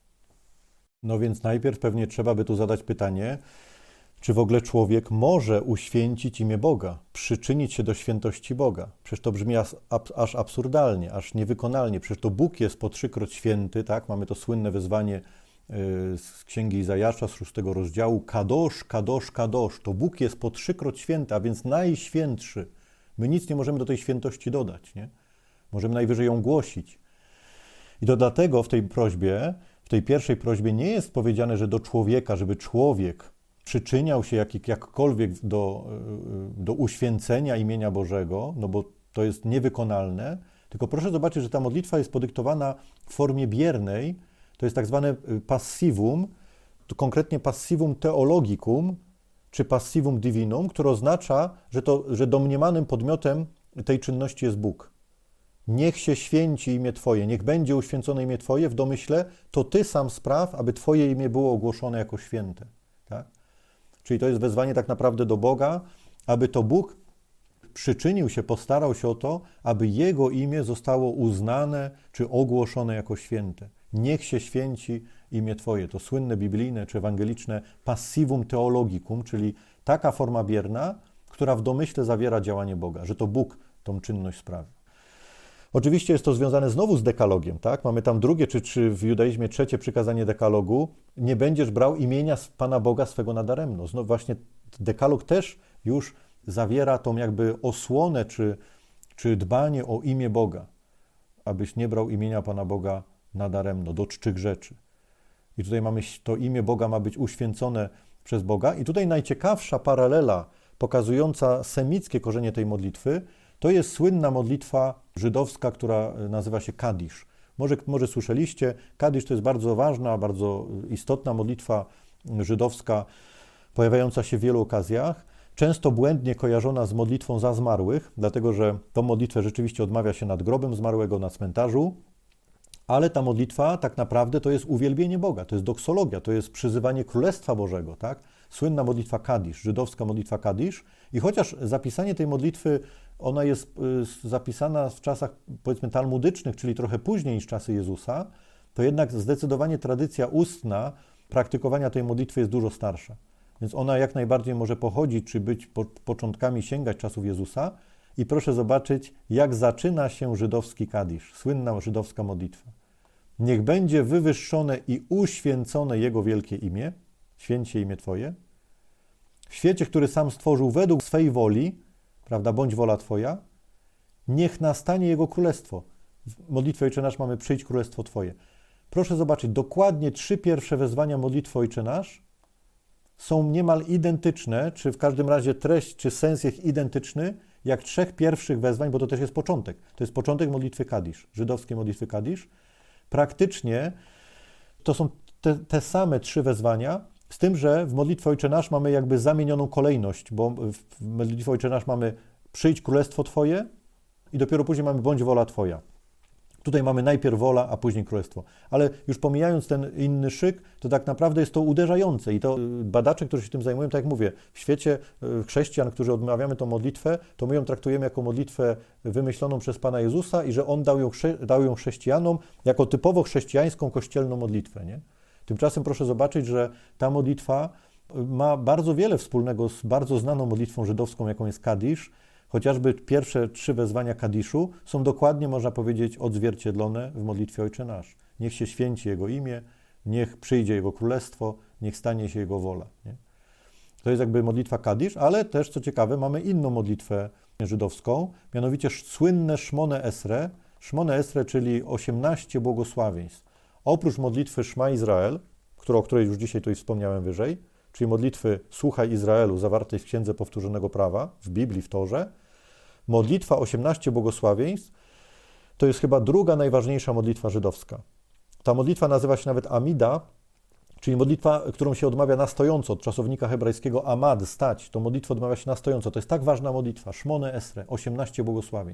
A: No więc najpierw pewnie trzeba by tu zadać pytanie, czy w ogóle człowiek może uświęcić imię Boga, przyczynić się do świętości Boga? Przecież to brzmi aż, aż absurdalnie, aż niewykonalnie. Przecież to Bóg jest po trzykroć święty, tak? Mamy to słynne wezwanie z Księgi Izajasza, z szóstego rozdziału. Kadosz, kadosz, kadosz. To Bóg jest po trzykroć święty, a więc najświętszy. My nic nie możemy do tej świętości dodać, nie? Możemy najwyżej ją głosić. I to dlatego w tej prośbie, w tej pierwszej prośbie nie jest powiedziane, że do człowieka, żeby człowiek przyczyniał się jak, jakkolwiek do, do uświęcenia imienia Bożego, no bo to jest niewykonalne, tylko proszę zobaczyć, że ta modlitwa jest podyktowana w formie biernej. To jest tak zwane passivum, to konkretnie passivum theologicum, czy passivum divinum, które oznacza, że, to, że domniemanym podmiotem tej czynności jest Bóg. Niech się święci imię Twoje, niech będzie uświęcone imię Twoje, w domyśle to Ty sam spraw, aby Twoje imię było ogłoszone jako święte. Tak? Czyli to jest wezwanie tak naprawdę do Boga, aby to Bóg przyczynił się, postarał się o to, aby Jego imię zostało uznane czy ogłoszone jako święte. Niech się święci imię Twoje. To słynne biblijne czy ewangeliczne passivum theologicum, czyli taka forma bierna, która w domyśle zawiera działanie Boga, że to Bóg tą czynność sprawia. Oczywiście jest to związane znowu z dekalogiem, tak? Mamy tam drugie, czy, czy w judaizmie trzecie przykazanie dekalogu. Nie będziesz brał imienia Pana Boga swego nadaremno. Znowu właśnie dekalog też już zawiera tą jakby osłonę, czy, czy dbanie o imię Boga. Abyś nie brał imienia Pana Boga nadaremno, do czczych rzeczy. I tutaj mamy, to imię Boga ma być uświęcone przez Boga. I tutaj najciekawsza paralela pokazująca semickie korzenie tej modlitwy, to jest słynna modlitwa żydowska, która nazywa się Kadisz. Może, może słyszeliście, Kadisz to jest bardzo ważna, bardzo istotna modlitwa żydowska, pojawiająca się w wielu okazjach, często błędnie kojarzona z modlitwą za zmarłych, dlatego że tą modlitwę rzeczywiście odmawia się nad grobem zmarłego na cmentarzu, ale ta modlitwa tak naprawdę to jest uwielbienie Boga, to jest doksologia, to jest przyzywanie Królestwa Bożego, tak? Słynna modlitwa Kadisz, żydowska modlitwa Kadisz. I chociaż zapisanie tej modlitwy, ona jest zapisana w czasach, powiedzmy, talmudycznych, czyli trochę później niż czasy Jezusa, to jednak zdecydowanie tradycja ustna praktykowania tej modlitwy jest dużo starsza. Więc ona jak najbardziej może pochodzić, czy być po, początkami sięgać czasów Jezusa. I proszę zobaczyć, jak zaczyna się żydowski Kadisz, słynna żydowska modlitwa. Niech będzie wywyższone i uświęcone Jego wielkie imię, święć się imię Twoje, w świecie, który sam stworzył według swej woli, prawda, bądź wola Twoja, niech nastanie Jego królestwo. W modlitwie Ojcze Nasz mamy: przyjdź królestwo Twoje. Proszę zobaczyć, dokładnie trzy pierwsze wezwania modlitwy Ojcze Nasz są niemal identyczne, czy w każdym razie treść, czy sens jest identyczny, jak trzech pierwszych wezwań, bo to też jest początek. To jest początek modlitwy Kadisz, żydowskiej modlitwy Kadisz. Praktycznie to są te, te same trzy wezwania, z tym, że w modlitwie Ojcze Nasz mamy jakby zamienioną kolejność, bo w modlitwie Ojcze Nasz mamy: przyjdź królestwo Twoje i dopiero później mamy: bądź wola Twoja. Tutaj mamy najpierw wola, a później królestwo. Ale już pomijając ten inny szyk, to tak naprawdę jest to uderzające. I to badacze, którzy się tym zajmują, tak jak mówię, w świecie chrześcijan, którzy odmawiamy tą modlitwę, to my ją traktujemy jako modlitwę wymyśloną przez Pana Jezusa i że On dał ją, dał ją chrześcijanom jako typowo chrześcijańską, kościelną modlitwę, nie? Tymczasem proszę zobaczyć, że ta modlitwa ma bardzo wiele wspólnego z bardzo znaną modlitwą żydowską, jaką jest Kadisz. Chociażby pierwsze trzy wezwania Kadiszu są dokładnie, można powiedzieć, odzwierciedlone w modlitwie Ojcze Nasz. Niech się święci Jego imię, niech przyjdzie Jego królestwo, niech stanie się Jego wola. Nie? To jest jakby modlitwa Kadisz, ale też, co ciekawe, mamy inną modlitwę żydowską, mianowicie słynne Szmone Esre. Szmone Esre, czyli osiemnaście błogosławieństw. Oprócz modlitwy Szma Izrael, którą, o której już dzisiaj tutaj wspomniałem wyżej, czyli modlitwy Słuchaj Izraelu, zawartej w Księdze Powtórzonego Prawa, w Biblii, w Torze, modlitwa osiemnaście błogosławieństw to jest chyba druga najważniejsza modlitwa żydowska. Ta modlitwa nazywa się nawet Amida, czyli modlitwa, którą się odmawia na stojąco, od czasownika hebrajskiego amad, stać. To modlitwa odmawia się na stojąco. To jest tak ważna modlitwa, Szmone Esre, osiemnaście błogosławieństw.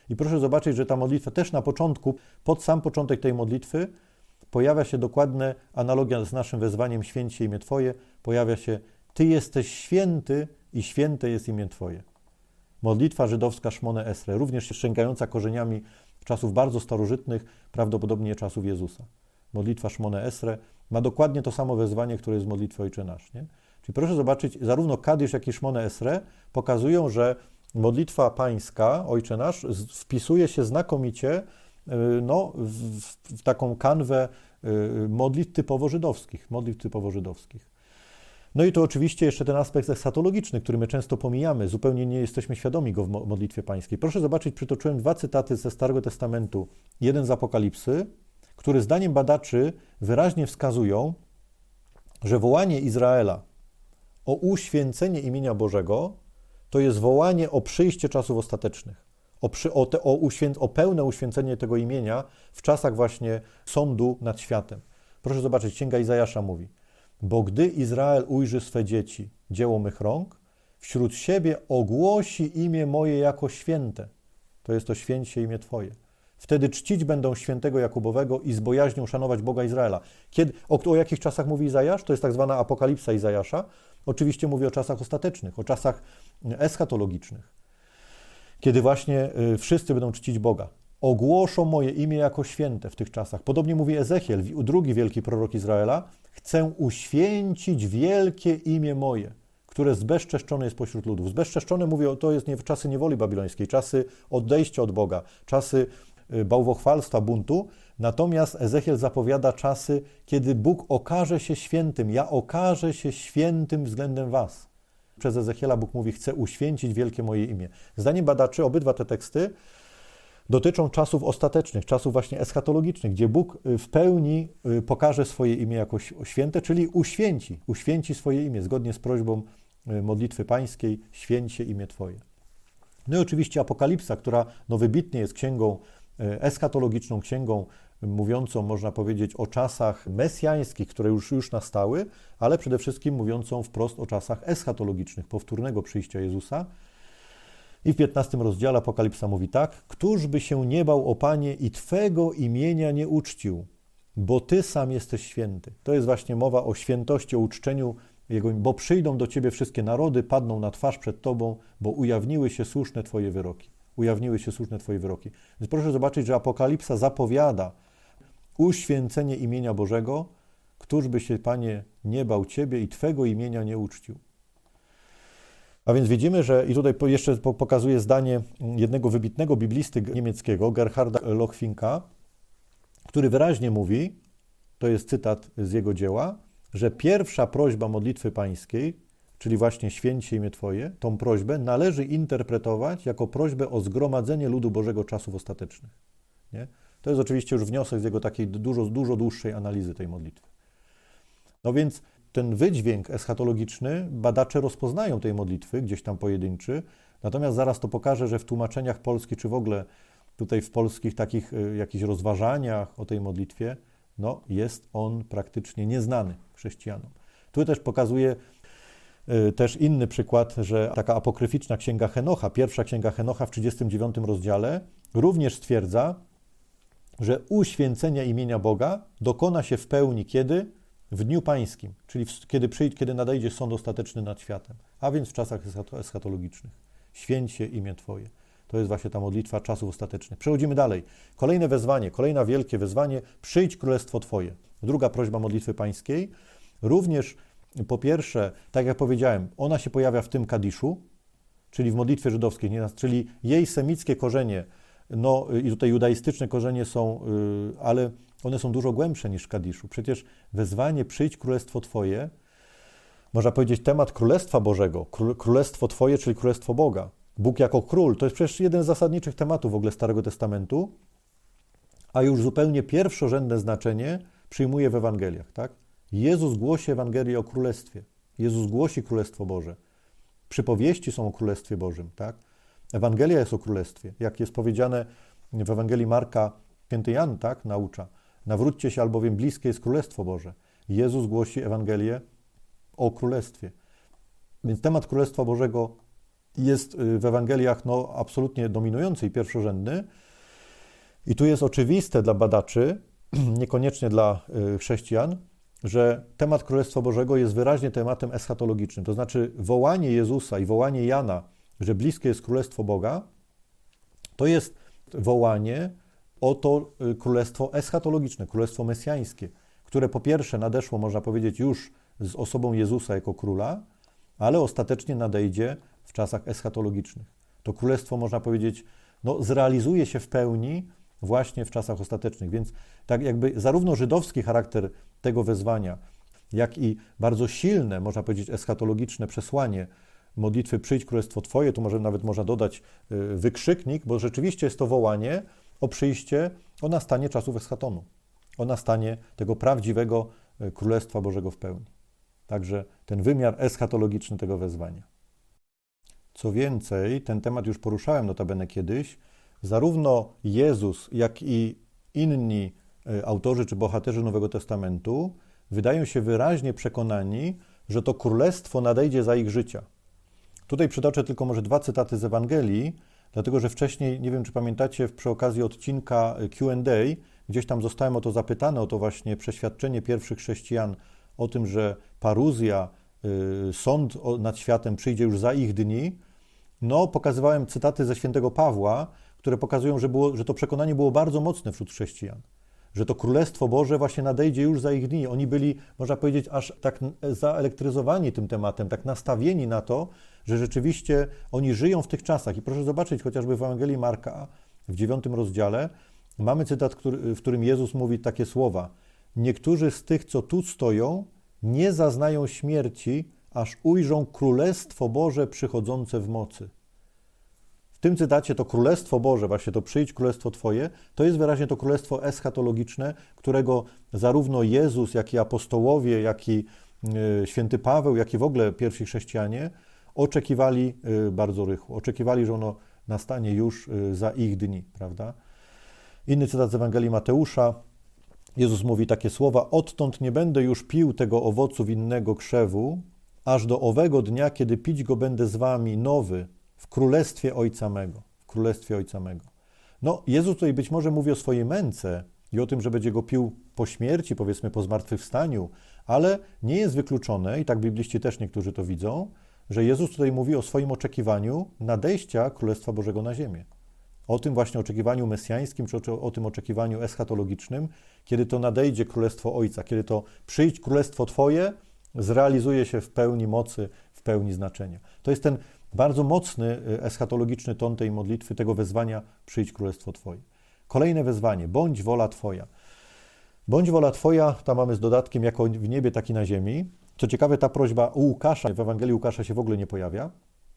A: I proszę zobaczyć, że ta modlitwa też na początku, pod sam początek tej modlitwy pojawia się dokładna analogia z naszym wezwaniem święć się imię Twoje, pojawia się Ty jesteś święty i święte jest imię Twoje. Modlitwa żydowska Szmone Esre, również sięgająca korzeniami czasów bardzo starożytnych, prawdopodobnie czasów Jezusa. Modlitwa Szmone Esre ma dokładnie to samo wezwanie, które jest w modlitwie Ojcze Nasz. Nie? Czyli proszę zobaczyć, zarówno Kadysz, jak i Szmone Esre pokazują, że modlitwa pańska, Ojcze Nasz, wpisuje się znakomicie no, w, w taką kanwę modlitw typowo żydowskich. Modlitw typowo żydowskich. No i to oczywiście jeszcze ten aspekt eschatologiczny, który my często pomijamy, zupełnie nie jesteśmy świadomi go w modlitwie pańskiej. Proszę zobaczyć, przytoczyłem dwa cytaty ze Starego Testamentu. Jeden z Apokalipsy, który zdaniem badaczy wyraźnie wskazują, że wołanie Izraela o uświęcenie imienia Bożego to jest wołanie o przyjście czasów ostatecznych, o, przy, o, te, o, uświę, o pełne uświęcenie tego imienia w czasach właśnie sądu nad światem. Proszę zobaczyć, Księga Izajasza mówi: bo gdy Izrael ujrzy swe dzieci, dzieło mych rąk, wśród siebie ogłosi imię moje jako święte. To jest to święć się imię Twoje. Wtedy czcić będą świętego Jakubowego i z bojaźnią szanować Boga Izraela. Kiedy, o, o jakich czasach mówi Izajasz? To jest tak zwana apokalipsa Izajasza. Oczywiście mówi o czasach ostatecznych, o czasach eschatologicznych. Kiedy właśnie wszyscy będą czcić Boga. Ogłoszą moje imię jako święte w tych czasach. Podobnie mówi Ezechiel, drugi wielki prorok Izraela. Chcę uświęcić wielkie imię moje, które zbezczeszczone jest pośród ludów. Zbezczeszczone, mówię, to jest nie, czasy niewoli babilońskiej, czasy odejścia od Boga, czasy bałwochwalstwa, buntu. Natomiast Ezechiel zapowiada czasy, kiedy Bóg okaże się świętym. Ja okażę się świętym względem was. Przez Ezechiela Bóg mówi: chcę uświęcić wielkie moje imię. Zdaniem badaczy obydwa te teksty dotyczą czasów ostatecznych, czasów właśnie eschatologicznych, gdzie Bóg w pełni pokaże swoje imię jako święte, czyli uświęci, uświęci swoje imię, zgodnie z prośbą modlitwy pańskiej: święć się imię Twoje. No i oczywiście Apokalipsa, która no wybitnie jest księgą eschatologiczną, księgą mówiącą, można powiedzieć, o czasach mesjańskich, które już, już nastały, ale przede wszystkim mówiącą wprost o czasach eschatologicznych, powtórnego przyjścia Jezusa. I w piętnastym rozdziale Apokalipsa mówi tak: któż by się nie bał, o Panie, i Twego imienia nie uczcił, bo Ty sam jesteś święty. To jest właśnie mowa o świętości, o uczczeniu Jego, bo przyjdą do Ciebie wszystkie narody, padną na twarz przed Tobą, bo ujawniły się słuszne Twoje wyroki. Ujawniły się słuszne Twoje wyroki. Więc proszę zobaczyć, że Apokalipsa zapowiada uświęcenie imienia Bożego. Któż by się, Panie, nie bał Ciebie i Twego imienia nie uczcił. A więc widzimy, że, i tutaj jeszcze pokazuję zdanie jednego wybitnego biblisty niemieckiego, Gerharda Lochwinka, który wyraźnie mówi, to jest cytat z jego dzieła, że pierwsza prośba modlitwy pańskiej, czyli właśnie święć się imię Twoje, tą prośbę należy interpretować jako prośbę o zgromadzenie ludu Bożego czasów ostatecznych. Nie? To jest oczywiście już wniosek z jego takiej dużo, dużo dłuższej analizy tej modlitwy. No więc ten wydźwięk eschatologiczny badacze rozpoznają tej modlitwy, gdzieś tam pojedynczy, natomiast zaraz to pokażę, że w tłumaczeniach polskich, czy w ogóle tutaj w polskich takich y, jakichś rozważaniach o tej modlitwie, no jest on praktycznie nieznany chrześcijanom. Tu też pokazuję y, też inny przykład, że taka apokryficzna księga Henocha, pierwsza księga Henocha w trzydziestym dziewiątym rozdziale, również stwierdza, że uświęcenia imienia Boga dokona się w pełni kiedy? W dniu pańskim, czyli w, kiedy przyjdzie, kiedy nadejdzie sąd ostateczny nad światem, a więc w czasach eschatologicznych. Święć się imię Twoje. To jest właśnie ta modlitwa czasów ostatecznych. Przechodzimy dalej. Kolejne wezwanie, kolejne wielkie wezwanie: przyjdź królestwo Twoje. Druga prośba modlitwy pańskiej. Również po pierwsze, tak jak powiedziałem, ona się pojawia w tym kadiszu, czyli w modlitwie żydowskiej, nie, czyli jej semickie korzenie, no i tutaj judaistyczne korzenie są, yy, ale one są dużo głębsze niż w kadiszu. Przecież wezwanie przyjdź królestwo Twoje, można powiedzieć temat Królestwa Bożego, Królestwo Twoje, czyli Królestwo Boga. Bóg jako król, to jest przecież jeden z zasadniczych tematów w ogóle Starego Testamentu, a już zupełnie pierwszorzędne znaczenie przyjmuje w Ewangeliach, tak? Jezus głosi Ewangelię o Królestwie. Jezus głosi Królestwo Boże. Przypowieści są o Królestwie Bożym, tak? Ewangelia jest o Królestwie. Jak jest powiedziane w Ewangelii Marka, święty Jan, tak, naucza: nawróćcie się, albowiem bliskie jest Królestwo Boże. Jezus głosi Ewangelię o Królestwie. Więc temat Królestwa Bożego jest w Ewangeliach no, absolutnie dominujący i pierwszorzędny. I tu jest oczywiste dla badaczy, niekoniecznie dla chrześcijan, że temat Królestwa Bożego jest wyraźnie tematem eschatologicznym. To znaczy wołanie Jezusa i wołanie Jana, że bliskie jest Królestwo Boga, to jest wołanie o to Królestwo eschatologiczne, Królestwo mesjańskie, które po pierwsze nadeszło, można powiedzieć, już z osobą Jezusa jako Króla, ale ostatecznie nadejdzie w czasach eschatologicznych. To Królestwo, można powiedzieć, no, zrealizuje się w pełni właśnie w czasach ostatecznych. Więc tak jakby zarówno żydowski charakter tego wezwania, jak i bardzo silne, można powiedzieć, eschatologiczne przesłanie modlitwy Przyjdź Królestwo Twoje, tu może nawet można dodać wykrzyknik, bo rzeczywiście jest to wołanie o przyjście, o nastanie czasów eschatonu, o nastanie tego prawdziwego Królestwa Bożego w pełni. Także ten wymiar eschatologiczny tego wezwania. Co więcej, ten temat już poruszałem notabene kiedyś, zarówno Jezus, jak i inni autorzy czy bohaterzy Nowego Testamentu wydają się wyraźnie przekonani, że to królestwo nadejdzie za ich życia. Tutaj przytoczę tylko może dwa cytaty z Ewangelii, dlatego że wcześniej, nie wiem czy pamiętacie, przy okazji odcinka Q and A, gdzieś tam zostałem o to zapytany, o to właśnie przeświadczenie pierwszych chrześcijan o tym, że paruzja, y, sąd nad światem przyjdzie już za ich dni. No, pokazywałem cytaty ze świętego Pawła, które pokazują, że, było, że to przekonanie było bardzo mocne wśród chrześcijan. Że to Królestwo Boże właśnie nadejdzie już za ich dni. Oni byli, można powiedzieć, aż tak zaelektryzowani tym tematem, tak nastawieni na to, że rzeczywiście oni żyją w tych czasach. I proszę zobaczyć, chociażby w Ewangelii Marka, w dziewiątym rozdziale, mamy cytat, który, w którym Jezus mówi takie słowa. Niektórzy z tych, co tu stoją, nie zaznają śmierci, aż ujrzą Królestwo Boże przychodzące w mocy. W tym cytacie to Królestwo Boże, właśnie to przyjdź Królestwo Twoje, to jest wyraźnie to Królestwo eschatologiczne, którego zarówno Jezus, jak i apostołowie, jak i święty Paweł, jak i w ogóle pierwsi chrześcijanie oczekiwali bardzo rychło. Oczekiwali, że ono nastanie już za ich dni, prawda? Inny cytat z Ewangelii Mateusza. Jezus mówi takie słowa: odtąd nie będę już pił tego owocu winnego krzewu, aż do owego dnia, kiedy pić go będę z wami nowy w Królestwie Ojca mego. W Królestwie Ojca mego. No, Jezus tutaj być może mówi o swojej męce i o tym, że będzie go pił po śmierci, powiedzmy po zmartwychwstaniu, ale nie jest wykluczone, i tak bibliści też niektórzy to widzą, że Jezus tutaj mówi o swoim oczekiwaniu nadejścia Królestwa Bożego na ziemię. O tym właśnie oczekiwaniu mesjańskim, czy o tym oczekiwaniu eschatologicznym, kiedy to nadejdzie Królestwo Ojca, kiedy to przyjdź Królestwo Twoje, zrealizuje się w pełni mocy, w pełni znaczenia. To jest ten bardzo mocny eschatologiczny ton tej modlitwy, tego wezwania przyjdź Królestwo Twoje. Kolejne wezwanie, bądź wola Twoja. Bądź wola Twoja, tam mamy z dodatkiem jako w niebie, tak i na ziemi. Co ciekawe, ta prośba u Łukasza, w Ewangelii Łukasza się w ogóle nie pojawia.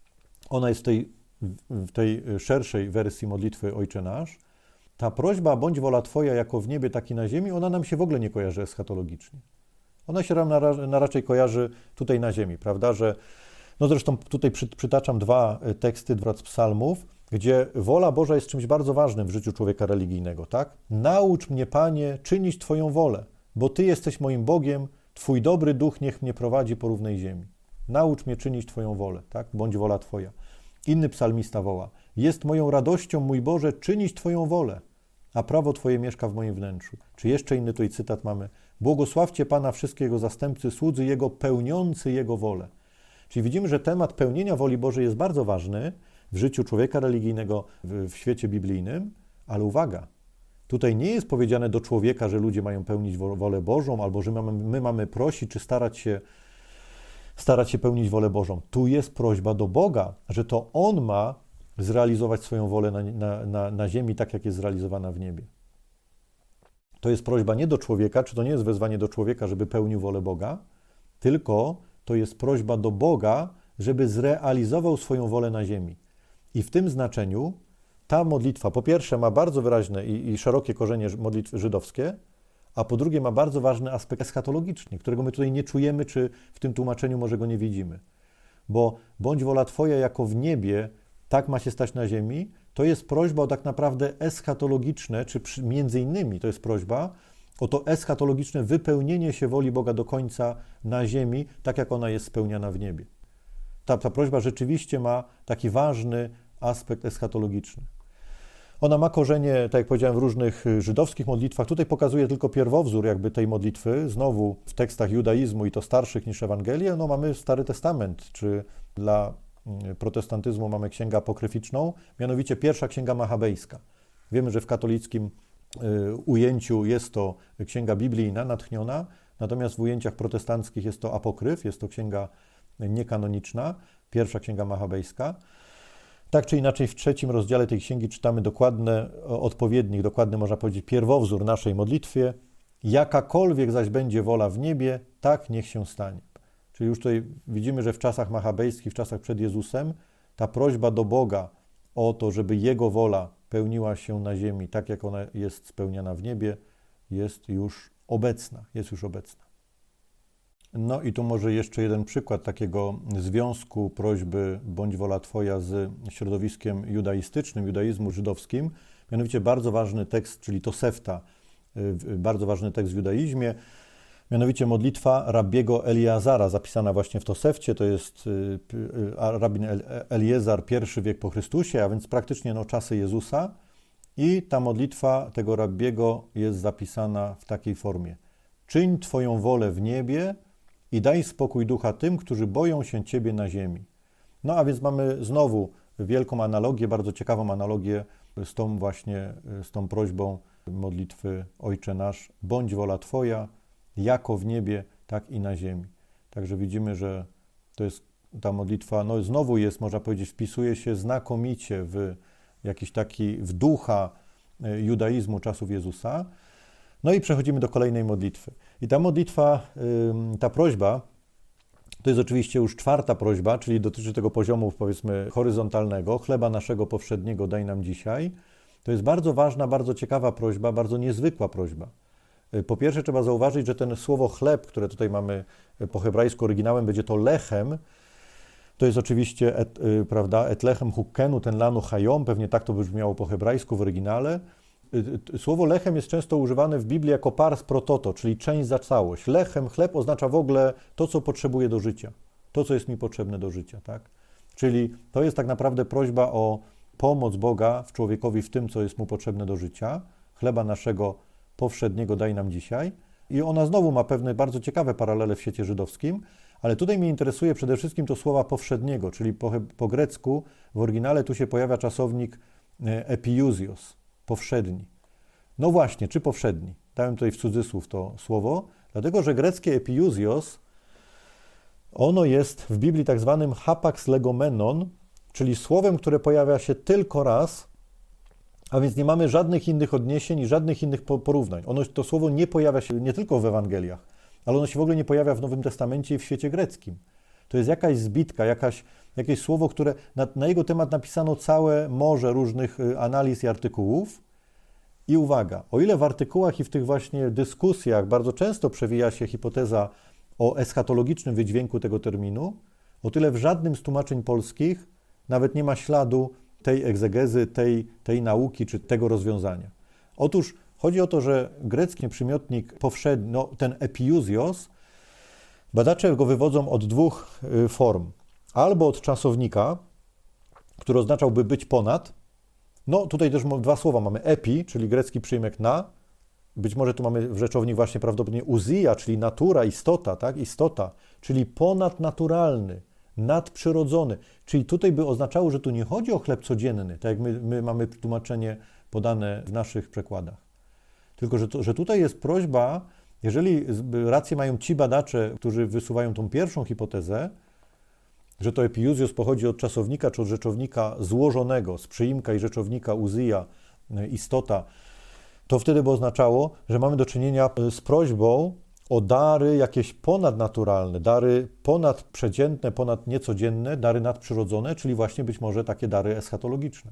A: Ona jest w tej, w tej szerszej wersji modlitwy Ojcze Nasz. Ta prośba, bądź wola Twoja jako w niebie, tak i na ziemi, ona nam się w ogóle nie kojarzy eschatologicznie. Ona się nam na, na raczej kojarzy tutaj na ziemi, prawda, że no zresztą tutaj przy, przytaczam dwa teksty, dwa z psalmów, gdzie wola Boża jest czymś bardzo ważnym w życiu człowieka religijnego, tak? Naucz mnie, Panie, czynić Twoją wolę, bo Ty jesteś moim Bogiem, Twój dobry duch niech mnie prowadzi po równej ziemi. Naucz mnie czynić Twoją wolę, tak? Bądź wola Twoja. Inny psalmista woła: jest moją radością, mój Boże, czynić Twoją wolę, a prawo Twoje mieszka w moim wnętrzu. Czy jeszcze inny tutaj cytat mamy: błogosławcie Pana wszystkie Jego zastępcy, słudzy Jego, pełniący Jego wolę. Czyli widzimy, że temat pełnienia woli Bożej jest bardzo ważny w życiu człowieka religijnego w, w świecie biblijnym, ale uwaga, tutaj nie jest powiedziane do człowieka, że ludzie mają pełnić wolę Bożą, albo że my mamy, my mamy prosić, czy starać się, starać się pełnić wolę Bożą. Tu jest prośba do Boga, że to On ma zrealizować swoją wolę na, na, na, na ziemi, tak jak jest zrealizowana w niebie. To jest prośba nie do człowieka, czy to nie jest wezwanie do człowieka, żeby pełnił wolę Boga, tylko to jest prośba do Boga, żeby zrealizował swoją wolę na ziemi. I w tym znaczeniu ta modlitwa, po pierwsze, ma bardzo wyraźne i, i szerokie korzenie modlitwy żydowskie, a po drugie ma bardzo ważny aspekt eschatologiczny, którego my tutaj nie czujemy, czy w tym tłumaczeniu może go nie widzimy. Bo bądź wola Twoja jako w niebie, tak ma się stać na ziemi, to jest prośba o tak naprawdę eschatologiczne, czy przy, między innymi to jest prośba o to eschatologiczne wypełnienie się woli Boga do końca na ziemi, tak jak ona jest spełniana w niebie. ta, ta prośba rzeczywiście ma taki ważny aspekt eschatologiczny. Ona ma korzenie, tak jak powiedziałem, w różnych żydowskich modlitwach. Tutaj pokazuje tylko pierwowzór jakby tej modlitwy. Znowu w tekstach judaizmu i to starszych niż Ewangelie, no mamy Stary Testament, czy dla protestantyzmu mamy księgę apokryficzną, mianowicie pierwsza księga machabejska. Wiemy, że w katolickim ujęciu jest to księga biblijna, natchniona, natomiast w ujęciach protestanckich jest to apokryf, jest to księga niekanoniczna, pierwsza księga machabejska. Tak czy inaczej w trzecim rozdziale tej księgi czytamy dokładne, odpowiednik, dokładny można powiedzieć pierwowzór naszej modlitwie. Jakakolwiek zaś będzie wola w niebie, tak niech się stanie. Czyli już tutaj widzimy, że w czasach machabejskich, w czasach przed Jezusem, ta prośba do Boga o to, żeby Jego wola pełniła się na ziemi, tak jak ona jest spełniana w niebie, jest już obecna, jest już obecna. No i tu może jeszcze jeden przykład takiego związku prośby bądź wola Twoja z środowiskiem judaistycznym, judaizmu żydowskim. Mianowicie bardzo ważny tekst, czyli Tosefta, bardzo ważny tekst w judaizmie, mianowicie modlitwa rabbiego Eliazara, zapisana właśnie w Tosefcie, to jest rabin Eliezar, pierwszy wiek po Chrystusie, a więc praktycznie no, czasy Jezusa. I ta modlitwa tego rabbiego jest zapisana w takiej formie. Czyń Twoją wolę w niebie i daj spokój ducha tym, którzy boją się Ciebie na ziemi. No a więc mamy znowu wielką analogię, bardzo ciekawą analogię z tą właśnie, z tą prośbą modlitwy Ojcze nasz, bądź wola Twoja, jako w niebie, tak i na ziemi. Także widzimy, że to jest ta modlitwa, no znowu jest, można powiedzieć, wpisuje się znakomicie w jakiś taki, w ducha judaizmu czasów Jezusa. No i przechodzimy do kolejnej modlitwy. I ta modlitwa, ta prośba, to jest oczywiście już czwarta prośba, czyli dotyczy tego poziomu, powiedzmy, horyzontalnego. Chleba naszego powszedniego daj nam dzisiaj. To jest bardzo ważna, bardzo ciekawa prośba, bardzo niezwykła prośba. Po pierwsze trzeba zauważyć, że ten słowo chleb, które tutaj mamy po hebrajsku oryginałem, będzie to lechem. To jest oczywiście, et, prawda, et lechem hukkenu, ten lanu hayom, pewnie tak to by brzmiało po hebrajsku w oryginale. Słowo lechem jest często używane w Biblii jako pars pro toto, czyli część za całość. Lechem, chleb oznacza w ogóle to, co potrzebuję do życia. To, co jest mi potrzebne do życia, tak? Czyli to jest tak naprawdę prośba o pomoc Boga w człowiekowi w tym, co jest mu potrzebne do życia. Chleba naszego powszedniego daj nam dzisiaj. I ona znowu ma pewne bardzo ciekawe paralele w świecie żydowskim, ale tutaj mnie interesuje przede wszystkim to słowa powszedniego, czyli po, po grecku w oryginale tu się pojawia czasownik epiousios, powszedni. No właśnie, czy powszedni? Dałem tutaj w cudzysłów to słowo, dlatego że greckie epiousios, ono jest w Biblii tak zwanym hapax legomenon, czyli słowem, które pojawia się tylko raz, a więc nie mamy żadnych innych odniesień i żadnych innych porównań. Ono, to słowo nie pojawia się nie tylko w Ewangeliach, ale ono się w ogóle nie pojawia w Nowym Testamencie i w świecie greckim. To jest jakaś zbitka, jakaś, jakieś słowo, które na, na jego temat napisano całe morze różnych analiz i artykułów. I uwaga, o ile w artykułach i w tych właśnie dyskusjach bardzo często przewija się hipoteza o eschatologicznym wydźwięku tego terminu, o tyle w żadnym z tłumaczeń polskich nawet nie ma śladu tej egzegezy, tej, tej nauki czy tego rozwiązania. Otóż chodzi o to, że grecki przymiotnik powszedni, no, ten epiousios, badacze go wywodzą od dwóch form. Albo od czasownika, który oznaczałby być ponad. No tutaj też dwa słowa mamy. Epi, czyli grecki przyjmek na. Być może tu mamy w rzeczowni właśnie prawdopodobnie ousia, czyli natura, istota, tak? Istota, czyli ponadnaturalny, nadprzyrodzony. Czyli tutaj by oznaczało, że tu nie chodzi o chleb codzienny, tak jak my, my mamy tłumaczenie podane w naszych przekładach. Tylko, że, to, że tutaj jest prośba, jeżeli rację mają ci badacze, którzy wysuwają tą pierwszą hipotezę, że to epiousios pochodzi od czasownika czy od rzeczownika złożonego, z przyimka i rzeczownika ousia, istota, to wtedy by oznaczało, że mamy do czynienia z prośbą o dary jakieś ponadnaturalne, dary ponadprzeciętne, ponad niecodzienne, dary nadprzyrodzone, czyli właśnie być może takie dary eschatologiczne.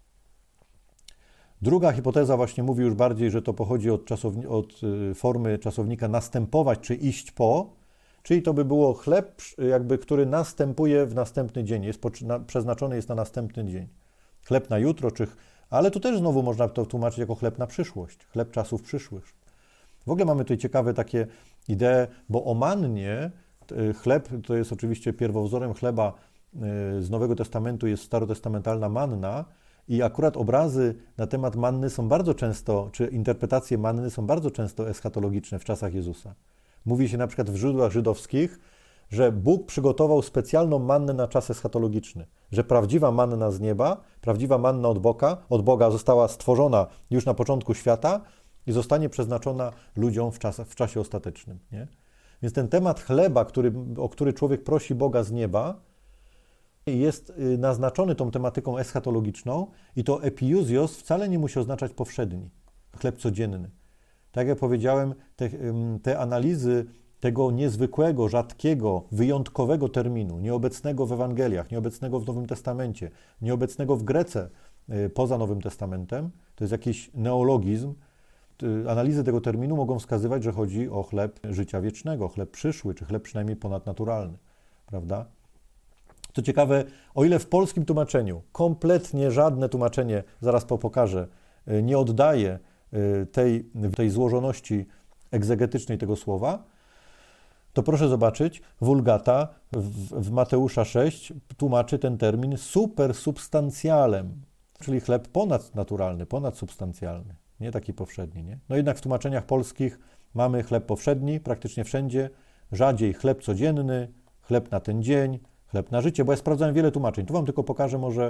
A: Druga hipoteza właśnie mówi już bardziej, że to pochodzi od, czasowni- od formy czasownika następować czy iść po, czyli to by było chleb, jakby, który następuje w następny dzień, jest na, przeznaczony jest na następny dzień. Chleb na jutro, czy, ale tu też znowu można to tłumaczyć jako chleb na przyszłość, chleb czasów przyszłych. W ogóle mamy tutaj ciekawe takie idee, bo o mannie chleb to jest oczywiście pierwowzorem chleba z Nowego Testamentu jest starotestamentalna manna i akurat obrazy na temat manny są bardzo często, czy interpretacje manny są bardzo często eschatologiczne w czasach Jezusa. Mówi się na przykład w źródłach żydowskich, że Bóg przygotował specjalną mannę na czas eschatologiczny, że prawdziwa manna z nieba, prawdziwa manna od Boga, od Boga została stworzona już na początku świata i zostanie przeznaczona ludziom w, czas, w czasie ostatecznym. Nie? Więc ten temat chleba, który, o który człowiek prosi Boga z nieba, jest naznaczony tą tematyką eschatologiczną i to epiusios wcale nie musi oznaczać powszedni, chleb codzienny. Tak jak powiedziałem, te, te analizy tego niezwykłego, rzadkiego, wyjątkowego terminu, nieobecnego w Ewangeliach, nieobecnego w Nowym Testamencie, nieobecnego w Grece poza Nowym Testamentem, to jest jakiś neologizm. Analizy tego terminu mogą wskazywać, że chodzi o chleb życia wiecznego, chleb przyszły, czy chleb przynajmniej ponadnaturalny, prawda? Co ciekawe, o ile w polskim tłumaczeniu kompletnie żadne tłumaczenie, zaraz pokażę, nie oddaje tej, tej złożoności egzegetycznej tego słowa, to proszę zobaczyć, Vulgata w, w Mateusza sześć tłumaczy ten termin supersubstancjalem, czyli chleb ponadnaturalny, ponadsubstancjalny, nie taki powszedni. Nie? No jednak w tłumaczeniach polskich mamy chleb powszedni praktycznie wszędzie, rzadziej chleb codzienny, chleb na ten dzień, chleb na życie, bo ja sprawdzałem wiele tłumaczeń. Tu wam tylko pokażę może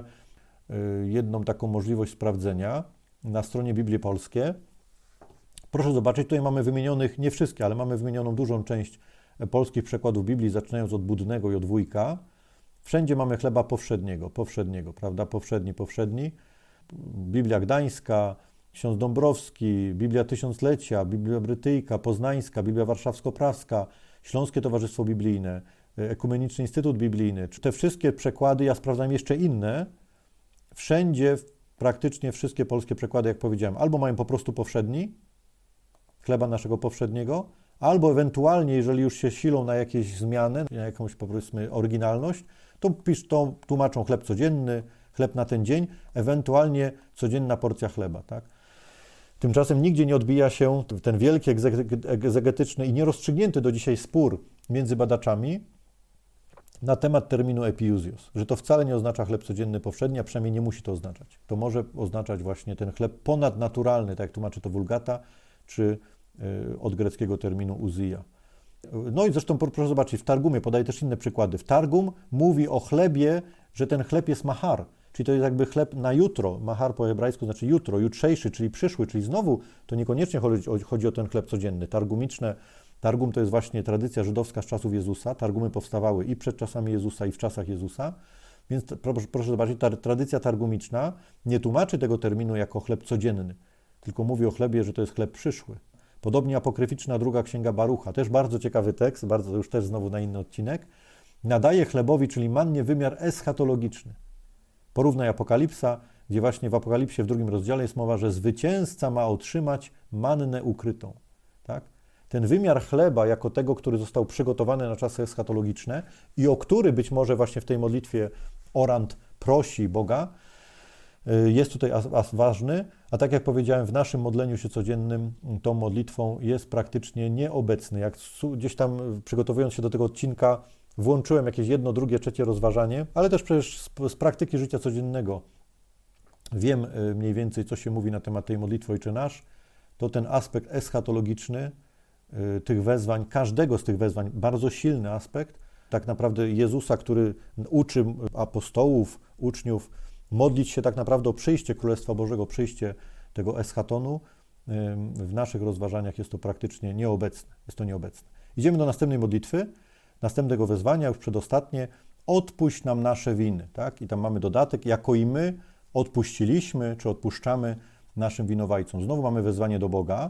A: jedną taką możliwość sprawdzenia na stronie Biblii Polskie. Proszę zobaczyć, tutaj mamy wymienionych, nie wszystkie, ale mamy wymienioną dużą część polskich przekładów Biblii, zaczynając od Budnego i od Wójka. Wszędzie mamy chleba powszedniego, powszedniego, prawda? Powszedni, powszedni. Biblia Gdańska, ksiądz Dąbrowski, Biblia Tysiąclecia, Biblia Brytyjka, Poznańska, Biblia Warszawsko-Praska, Śląskie Towarzystwo Biblijne, Ekumeniczny Instytut Biblijny. Te wszystkie przekłady, ja sprawdzam jeszcze inne, wszędzie, praktycznie wszystkie polskie przekłady, jak powiedziałem, albo mają po prostu powszedni, chleba naszego powszedniego, albo ewentualnie, jeżeli już się silą na jakieś zmiany, na jakąś, powiedzmy, oryginalność, to, pisz, to tłumaczą chleb codzienny, chleb na ten dzień, ewentualnie codzienna porcja chleba, tak? Tymczasem nigdzie nie odbija się ten wielki egzegetyczny i nierozstrzygnięty do dzisiaj spór między badaczami na temat terminu epiusios, że to wcale nie oznacza chleb codzienny powszedni, a przynajmniej nie musi to oznaczać. To może oznaczać właśnie ten chleb ponadnaturalny, tak jak tłumaczy to Vulgata, czy od greckiego terminu uzija. No i zresztą proszę zobaczyć, w Targumie podaję też inne przykłady. W Targum mówi o chlebie, że ten chleb jest mahar, czyli to jest jakby chleb na jutro. Mahar po hebrajsku znaczy jutro, jutrzejszy, czyli przyszły, czyli znowu to niekoniecznie chodzi o, chodzi o ten chleb codzienny. Targumiczne, Targum to jest właśnie tradycja żydowska z czasów Jezusa. Targumy powstawały i przed czasami Jezusa, i w czasach Jezusa. Więc proszę, proszę zobaczyć, ta tradycja targumiczna nie tłumaczy tego terminu jako chleb codzienny, tylko mówi o chlebie, że to jest chleb przyszły. Podobnie apokryficzna druga księga Barucha, też bardzo ciekawy tekst, bardzo już też znowu na inny odcinek, nadaje chlebowi, czyli mannie, wymiar eschatologiczny. Porównaj Apokalipsa, gdzie właśnie w Apokalipsie w drugim rozdziale jest mowa, że zwycięzca ma otrzymać mannę ukrytą. Tak? Ten wymiar chleba jako tego, który został przygotowany na czasy eschatologiczne i o który być może właśnie w tej modlitwie orant prosi Boga, jest tutaj ważny, a tak jak powiedziałem, w naszym modleniu się codziennym tą modlitwą jest praktycznie nieobecny. Jak gdzieś tam przygotowując się do tego odcinka włączyłem jakieś jedno, drugie, trzecie rozważanie, ale też przecież z, z praktyki życia codziennego wiem mniej więcej, co się mówi na temat tej modlitwy Ojcze Nasz, to ten aspekt eschatologiczny tych wezwań, każdego z tych wezwań, bardzo silny aspekt, tak naprawdę Jezusa, który uczy apostołów, uczniów, modlić się tak naprawdę o przyjście Królestwa Bożego, przyjście tego eschatonu, w naszych rozważaniach jest to praktycznie nieobecne. Jest to nieobecne. Idziemy do następnej modlitwy, następnego wezwania, już przedostatnie. Odpuść nam nasze winy. Tak? I tam mamy dodatek, jako i my odpuściliśmy, czy odpuszczamy naszym winowajcom. Znowu mamy wezwanie do Boga.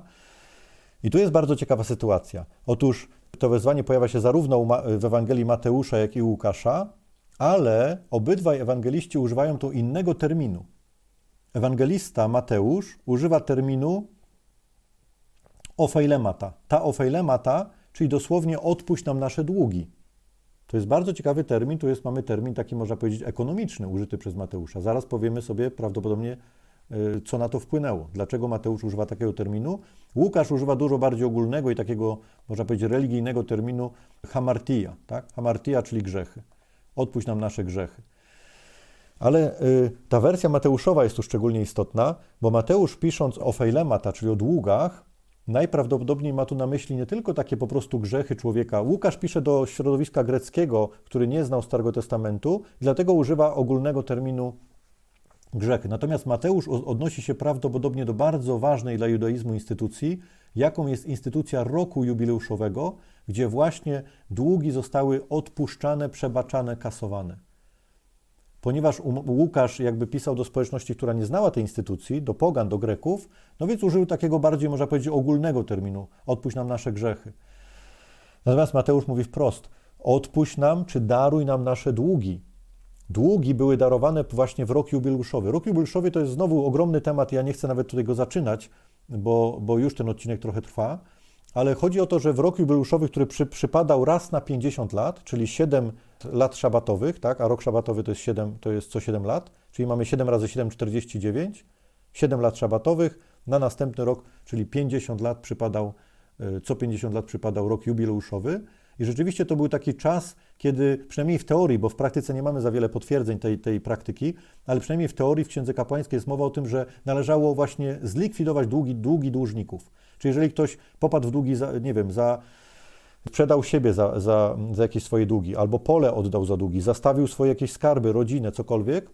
A: I tu jest bardzo ciekawa sytuacja. Otóż to wezwanie pojawia się zarówno w Ewangelii Mateusza, jak i Łukasza, ale obydwaj ewangeliści używają tu innego terminu. Ewangelista Mateusz używa terminu ofeilemata. Ta ofeilemata, czyli dosłownie odpuść nam nasze długi. To jest bardzo ciekawy termin, tu jest, mamy termin taki, można powiedzieć, ekonomiczny, użyty przez Mateusza. Zaraz powiemy sobie prawdopodobnie, co na to wpłynęło. Dlaczego Mateusz używa takiego terminu? Łukasz używa dużo bardziej ogólnego i takiego, można powiedzieć, religijnego terminu hamartia. Tak? Hamartia, czyli grzechy. odpuść nam nasze grzechy. Ale y, ta wersja mateuszowa jest tu szczególnie istotna, bo Mateusz, pisząc o fejlemata, czyli o długach, najprawdopodobniej ma tu na myśli nie tylko takie po prostu grzechy człowieka. Łukasz pisze do środowiska greckiego, który nie znał Starego Testamentu, dlatego używa ogólnego terminu grzechy. Natomiast Mateusz odnosi się prawdopodobnie do bardzo ważnej dla judaizmu instytucji, jaką jest instytucja roku jubileuszowego, gdzie właśnie długi zostały odpuszczane, przebaczane, kasowane. Ponieważ Łukasz jakby pisał do społeczności, która nie znała tej instytucji, do pogan, do Greków, no więc użył takiego bardziej, można powiedzieć, ogólnego terminu, odpuść nam nasze grzechy. Natomiast Mateusz mówi wprost, odpuść nam, czy daruj nam nasze długi. Długi były darowane właśnie w rok jubileuszowy. Rok jubileuszowy to jest znowu ogromny temat, ja nie chcę nawet tutaj go zaczynać, bo, bo już ten odcinek trochę trwa, ale chodzi o to, że w rok jubileuszowy, który przy, przypadał raz na pięćdziesiąt lat, czyli siedem lat szabatowych, tak, a rok szabatowy to jest, siedem, to jest co siedem lat, czyli mamy siedem razy siedem, czterdzieści dziewięć, siedem lat szabatowych, na następny rok, czyli pięćdziesiąt lat przypadał, co pięćdziesiąt lat przypadał rok jubileuszowy. I rzeczywiście to był taki czas, kiedy przynajmniej w teorii, bo w praktyce nie mamy za wiele potwierdzeń tej, tej praktyki, ale przynajmniej w teorii w Księdze Kapłańskiej jest mowa o tym, że należało właśnie zlikwidować długi, długi dłużników. Czyli jeżeli ktoś popadł w długi, za, nie wiem, za, sprzedał siebie za, za, za jakieś swoje długi, albo pole oddał za długi, zastawił swoje jakieś skarby, rodzinę, cokolwiek,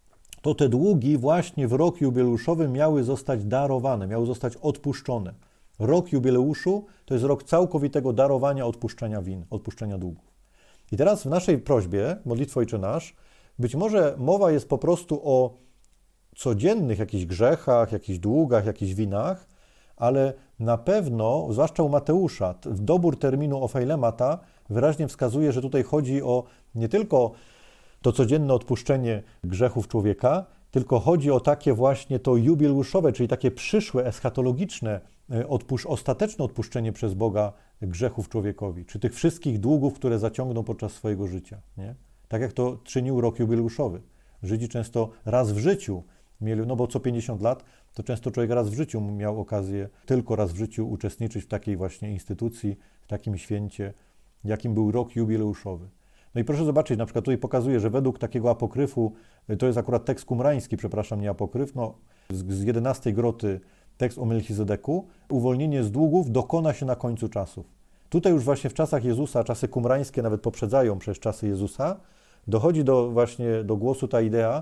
A: to te długi właśnie w rok jubileuszowy miały zostać darowane, miały zostać odpuszczone. Rok jubileuszu to jest rok całkowitego darowania, odpuszczenia win, odpuszczenia długów. I teraz w naszej prośbie, modlitwo Ojcze Nasz, być może mowa jest po prostu o codziennych jakichś grzechach, jakichś długach, jakichś winach, ale na pewno, zwłaszcza u Mateusza, dobór terminu ofejlemata wyraźnie wskazuje, że tutaj chodzi o nie tylko to codzienne odpuszczenie grzechów człowieka, tylko chodzi o takie właśnie to jubileuszowe, czyli takie przyszłe, eschatologiczne, odpusz- ostateczne odpuszczenie przez Boga grzechów człowiekowi, czy tych wszystkich długów, które zaciągną podczas swojego życia. Nie? Tak jak to czynił rok jubileuszowy. Żydzi często raz w życiu mieli, no bo co pięćdziesiąt lat, to często człowiek raz w życiu miał okazję, tylko raz w życiu uczestniczyć w takiej właśnie instytucji, w takim święcie, jakim był rok jubileuszowy. No i proszę zobaczyć, na przykład tutaj pokazuje, że według takiego apokryfu, to jest akurat tekst kumrański, przepraszam, nie apokryf, no z jedenastej groty tekst o Melchizedeku, uwolnienie z długów dokona się na końcu czasów. Tutaj już właśnie w czasach Jezusa, czasy kumrańskie nawet poprzedzają przez czasy Jezusa, dochodzi do właśnie do głosu ta idea,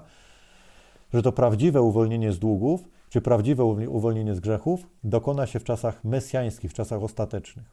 A: że to prawdziwe uwolnienie z długów, czy prawdziwe uwolnienie z grzechów dokona się w czasach mesjańskich, w czasach ostatecznych.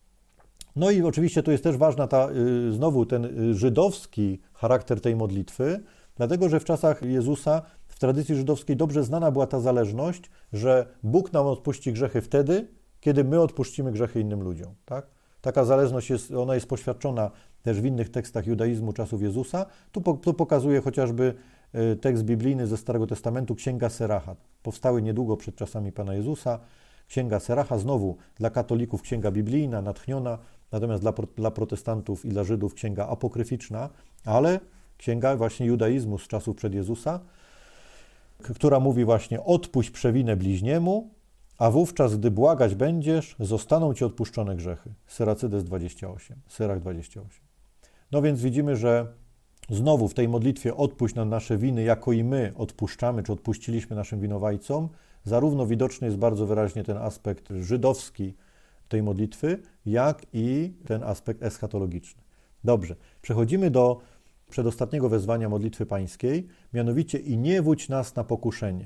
A: No i oczywiście tu jest też ważna ta, znowu ten żydowski charakter tej modlitwy, dlatego że w czasach Jezusa, w tradycji żydowskiej dobrze znana była ta zależność, że Bóg nam odpuści grzechy wtedy, kiedy my odpuścimy grzechy innym ludziom. Tak? Taka zależność jest, ona jest poświadczona też w innych tekstach judaizmu czasów Jezusa. Tu, tu pokazuje chociażby tekst biblijny ze Starego Testamentu, Księga Seracha. Powstały niedługo przed czasami Pana Jezusa. Księga Seracha, znowu dla katolików księga biblijna, natchniona, natomiast dla, dla protestantów i dla Żydów księga apokryficzna, ale księga właśnie judaizmu z czasów przed Jezusa, która mówi właśnie odpuść przewinę bliźniemu, a wówczas, gdy błagać będziesz, zostaną ci odpuszczone grzechy. Syracydes dwadzieścia osiem, Syrach dwadzieścia osiem. No więc widzimy, że znowu w tej modlitwie odpuść nam nasze winy, jako i my odpuszczamy, czy odpuściliśmy naszym winowajcom, zarówno widoczny jest bardzo wyraźnie ten aspekt żydowski tej modlitwy, jak i ten aspekt eschatologiczny. Dobrze, przechodzimy do przedostatniego wezwania modlitwy pańskiej, mianowicie i nie wódź nas na pokuszenie.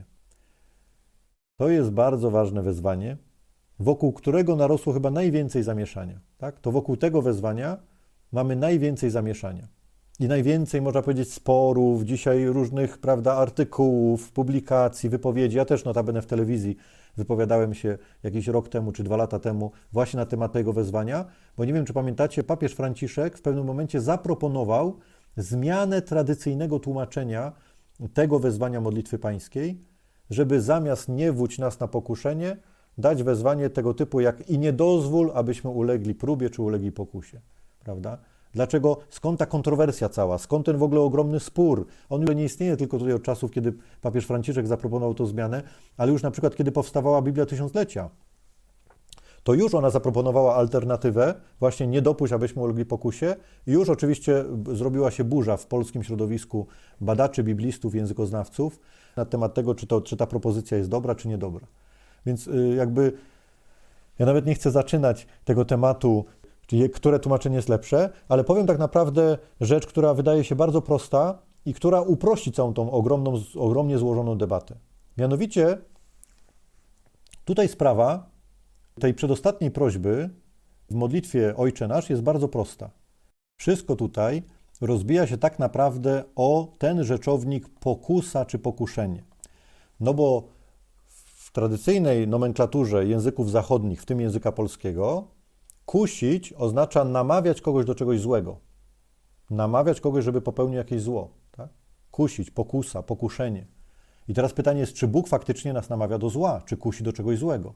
A: To jest bardzo ważne wezwanie, wokół którego narosło chyba najwięcej zamieszania. Tak? To wokół tego wezwania mamy najwięcej zamieszania. I najwięcej, można powiedzieć, sporów, dzisiaj różnych, prawda, artykułów, publikacji, wypowiedzi. Ja też notabene w telewizji wypowiadałem się jakiś rok temu czy dwa lata temu właśnie na temat tego wezwania, bo nie wiem, czy pamiętacie, papież Franciszek w pewnym momencie zaproponował zmianę tradycyjnego tłumaczenia tego wezwania modlitwy pańskiej, żeby zamiast nie wódź nas na pokuszenie, dać wezwanie tego typu jak i nie dozwól, abyśmy ulegli próbie czy ulegli pokusie, prawda? Dlaczego? Skąd ta kontrowersja cała? Skąd ten w ogóle ogromny spór? On już nie istnieje tylko tutaj od czasów, kiedy papież Franciszek zaproponował tę zmianę, ale już na przykład, kiedy powstawała Biblia Tysiąclecia. to już ona zaproponowała alternatywę, właśnie nie dopuść, abyśmy ulegli pokusie. I już oczywiście zrobiła się burza w polskim środowisku badaczy, biblistów, językoznawców na temat tego, czy, to, czy ta propozycja jest dobra, czy niedobra. Więc jakby ja nawet nie chcę zaczynać tego tematu, które tłumaczenie jest lepsze, ale powiem tak naprawdę rzecz, która wydaje się bardzo prosta i która uprości całą tą ogromną, ogromnie złożoną debatę. Mianowicie tutaj sprawa tej przedostatniej prośby w modlitwie Ojcze Nasz jest bardzo prosta. Wszystko tutaj rozbija się tak naprawdę o ten rzeczownik pokusa czy pokuszenie. No bo w tradycyjnej nomenklaturze języków zachodnich, w tym języka polskiego, kusić oznacza namawiać kogoś do czegoś złego. Namawiać kogoś, żeby popełnił jakieś zło. Tak? Kusić, pokusa, pokuszenie. I teraz pytanie jest, czy Bóg faktycznie nas namawia do zła, czy kusi do czegoś złego.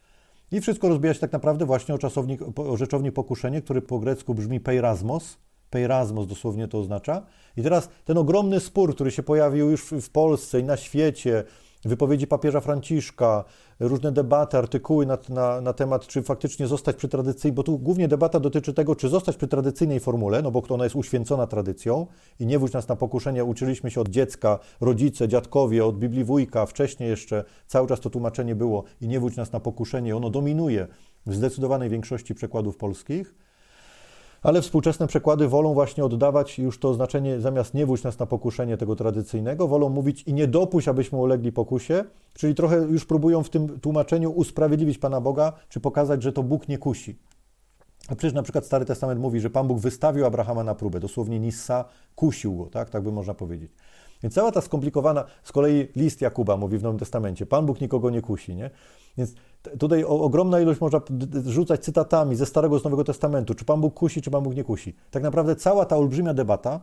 A: I wszystko rozbija się tak naprawdę właśnie o, czasownik, o rzeczownik pokuszenie, który po grecku brzmi peirasmos. Peirasmos dosłownie to oznacza. I teraz ten ogromny spór, który się pojawił już w Polsce i na świecie, wypowiedzi papieża Franciszka, różne debaty, artykuły na, na, na temat, czy faktycznie zostać przy tradycyjnej, bo tu głównie debata dotyczy tego, czy zostać przy tradycyjnej formule, no bo ona jest uświęcona tradycją i nie wódź nas na pokuszenie, uczyliśmy się od dziecka, rodzice, dziadkowie, od Biblii wujka, wcześniej jeszcze cały czas to tłumaczenie było i nie wódź nas na pokuszenie, ono dominuje w zdecydowanej większości przekładów polskich. Ale współczesne przekłady wolą właśnie oddawać już to znaczenie, zamiast nie wódź nas na pokuszenie tego tradycyjnego, wolą mówić i nie dopuść, abyśmy ulegli pokusie, czyli trochę już próbują w tym tłumaczeniu usprawiedliwić Pana Boga, czy pokazać, że to Bóg nie kusi. A przecież na przykład Stary Testament mówi, że Pan Bóg wystawił Abrahama na próbę, dosłownie Nissa, kusił go, tak, tak by można powiedzieć. Więc cała ta skomplikowana, z kolei list Jakuba mówi w Nowym Testamencie, Pan Bóg nikogo nie kusi, nie? Więc tutaj ogromna ilość można rzucać cytatami ze Starego, z Nowego Testamentu, czy Pan Bóg kusi, czy Pan Bóg nie kusi. Tak naprawdę cała ta olbrzymia debata,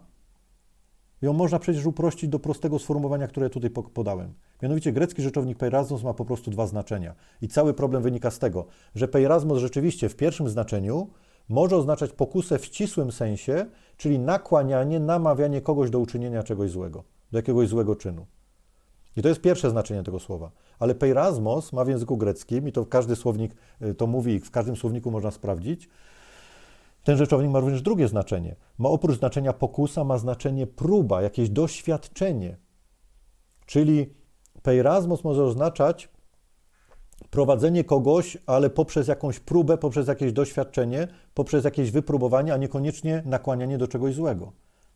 A: ją można przecież uprościć do prostego sformułowania, które tutaj podałem. Mianowicie grecki rzeczownik peirasmos ma po prostu dwa znaczenia. I cały problem wynika z tego, że peirasmos rzeczywiście w pierwszym znaczeniu może oznaczać pokusę w ścisłym sensie, czyli nakłanianie, namawianie kogoś do uczynienia czegoś złego, do jakiegoś złego czynu. I to jest pierwsze znaczenie tego słowa. Ale peirasmos ma w języku greckim, i to każdy słownik to mówi, i w każdym słowniku można sprawdzić, ten rzeczownik ma również drugie znaczenie. Ma oprócz znaczenia pokusa, ma znaczenie próba, jakieś doświadczenie. Czyli peirasmos może oznaczać prowadzenie kogoś, ale poprzez jakąś próbę, poprzez jakieś doświadczenie, poprzez jakieś wypróbowanie, a niekoniecznie nakłanianie do czegoś złego.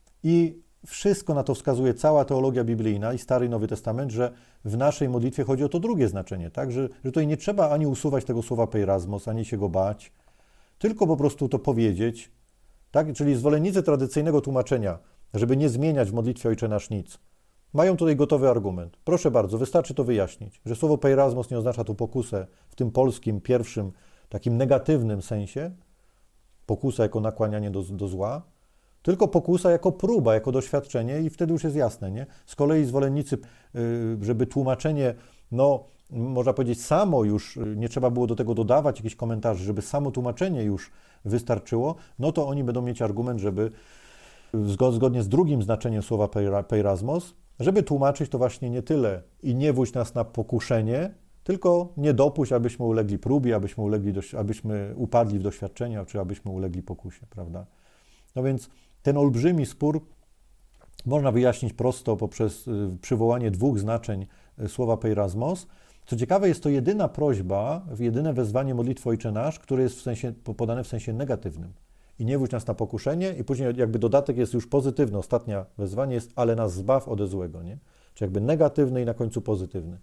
A: I wszystko na to wskazuje cała teologia biblijna i Stary i Nowy Testament, że w naszej modlitwie chodzi o to drugie znaczenie, tak? Że, że tutaj nie trzeba ani usuwać tego słowa peirasmos, ani się go bać, tylko po prostu to powiedzieć, tak? Czyli zwolennicy tradycyjnego tłumaczenia, żeby nie zmieniać w modlitwie Ojcze Nasz nic, mają tutaj gotowy argument. Proszę bardzo, wystarczy to wyjaśnić, że słowo peirasmos nie oznacza tu pokusę w tym polskim, pierwszym, takim negatywnym sensie, pokusa jako nakłanianie do, do zła, tylko pokusa jako próba, jako doświadczenie i wtedy już jest jasne, nie? Z kolei zwolennicy, żeby tłumaczenie, no, można powiedzieć, samo już, nie trzeba było do tego dodawać jakichś komentarzy, żeby samo tłumaczenie już wystarczyło, no to oni będą mieć argument, żeby zgodnie z drugim znaczeniem słowa peirasmos, żeby tłumaczyć to właśnie nie tyle i nie wódź nas na pokuszenie, tylko nie dopuść, abyśmy ulegli próbie, abyśmy ulegli, abyśmy upadli w doświadczenia, czy abyśmy ulegli pokusie, prawda? No więc ten olbrzymi spór można wyjaśnić prosto poprzez przywołanie dwóch znaczeń słowa peirasmos. Co ciekawe, jest to jedyna prośba, jedyne wezwanie modlitwy Ojcze Nasz, które jest w sensie, podane w sensie negatywnym. I nie wódź nas na pokuszenie, i później jakby dodatek jest już pozytywny. Ostatnia wezwanie jest, ale nas zbaw ode złego, nie? Czyli jakby negatywny i na końcu pozytywny.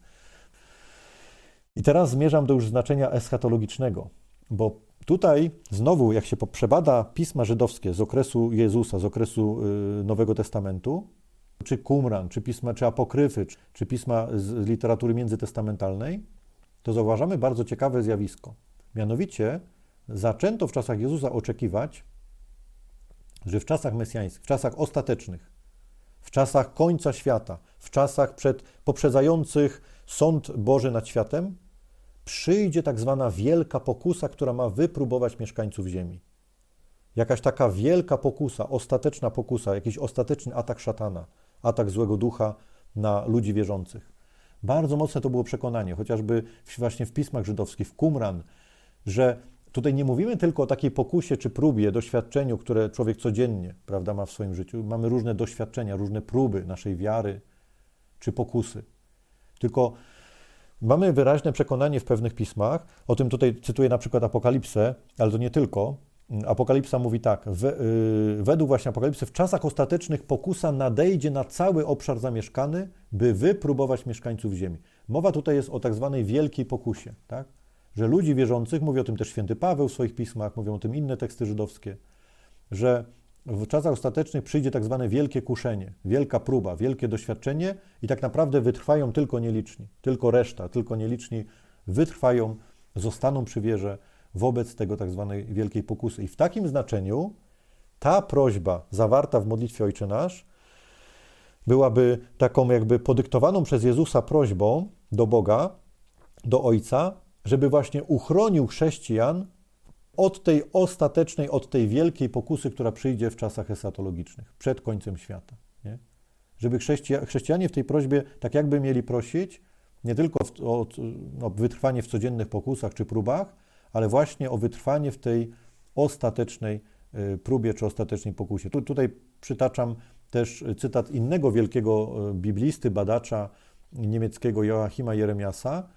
A: I teraz zmierzam do już znaczenia eschatologicznego, bo tutaj znowu, jak się przebada pisma żydowskie z okresu Jezusa, z okresu Nowego Testamentu, czy Qumran, czy pisma, czy apokryfy, czy, czy pisma z literatury międzytestamentalnej, to zauważamy bardzo ciekawe zjawisko. Mianowicie zaczęto w czasach Jezusa oczekiwać, że w czasach mesjańskich, w czasach ostatecznych, w czasach końca świata, w czasach przed, poprzedzających sąd Boży nad światem, przyjdzie tak zwana wielka pokusa, która ma wypróbować mieszkańców ziemi. Jakaś taka wielka pokusa, ostateczna pokusa, jakiś ostateczny atak szatana, atak złego ducha na ludzi wierzących. Bardzo mocne to było przekonanie, chociażby właśnie w pismach żydowskich, w Qumran, że tutaj nie mówimy tylko o takiej pokusie czy próbie, doświadczeniu, które człowiek codziennie, prawda, ma w swoim życiu. Mamy różne doświadczenia, różne próby naszej wiary czy pokusy. Tylko mamy wyraźne przekonanie w pewnych pismach, o tym tutaj cytuję na przykład Apokalipsę, ale to nie tylko. Apokalipsa mówi tak, we, yy, według właśnie Apokalipsy w czasach ostatecznych pokusa nadejdzie na cały obszar zamieszkany, by wypróbować mieszkańców ziemi. Mowa tutaj jest o tak zwanej wielkiej pokusie, tak? Że ludzi wierzących, mówi o tym też święty Paweł w swoich pismach, mówią o tym inne teksty żydowskie, że w czasach ostatecznych przyjdzie tak zwane wielkie kuszenie, wielka próba, wielkie doświadczenie i tak naprawdę wytrwają tylko nieliczni, tylko reszta, tylko nieliczni wytrwają, zostaną przy wierze wobec tego tak zwanej wielkiej pokusy. I w takim znaczeniu ta prośba zawarta w modlitwie Ojcze Nasz byłaby taką jakby podyktowaną przez Jezusa prośbą do Boga, do Ojca, żeby właśnie uchronił chrześcijan od tej ostatecznej, od tej wielkiej pokusy, która przyjdzie w czasach eschatologicznych, przed końcem świata. Nie? Żeby chrześcija, chrześcijanie w tej prośbie tak jakby mieli prosić nie tylko w, o no, wytrwanie w codziennych pokusach czy próbach, ale właśnie o wytrwanie w tej ostatecznej próbie czy ostatecznej pokusie. Tu, tutaj przytaczam też cytat innego wielkiego biblisty, badacza niemieckiego Joachima Jeremiasa,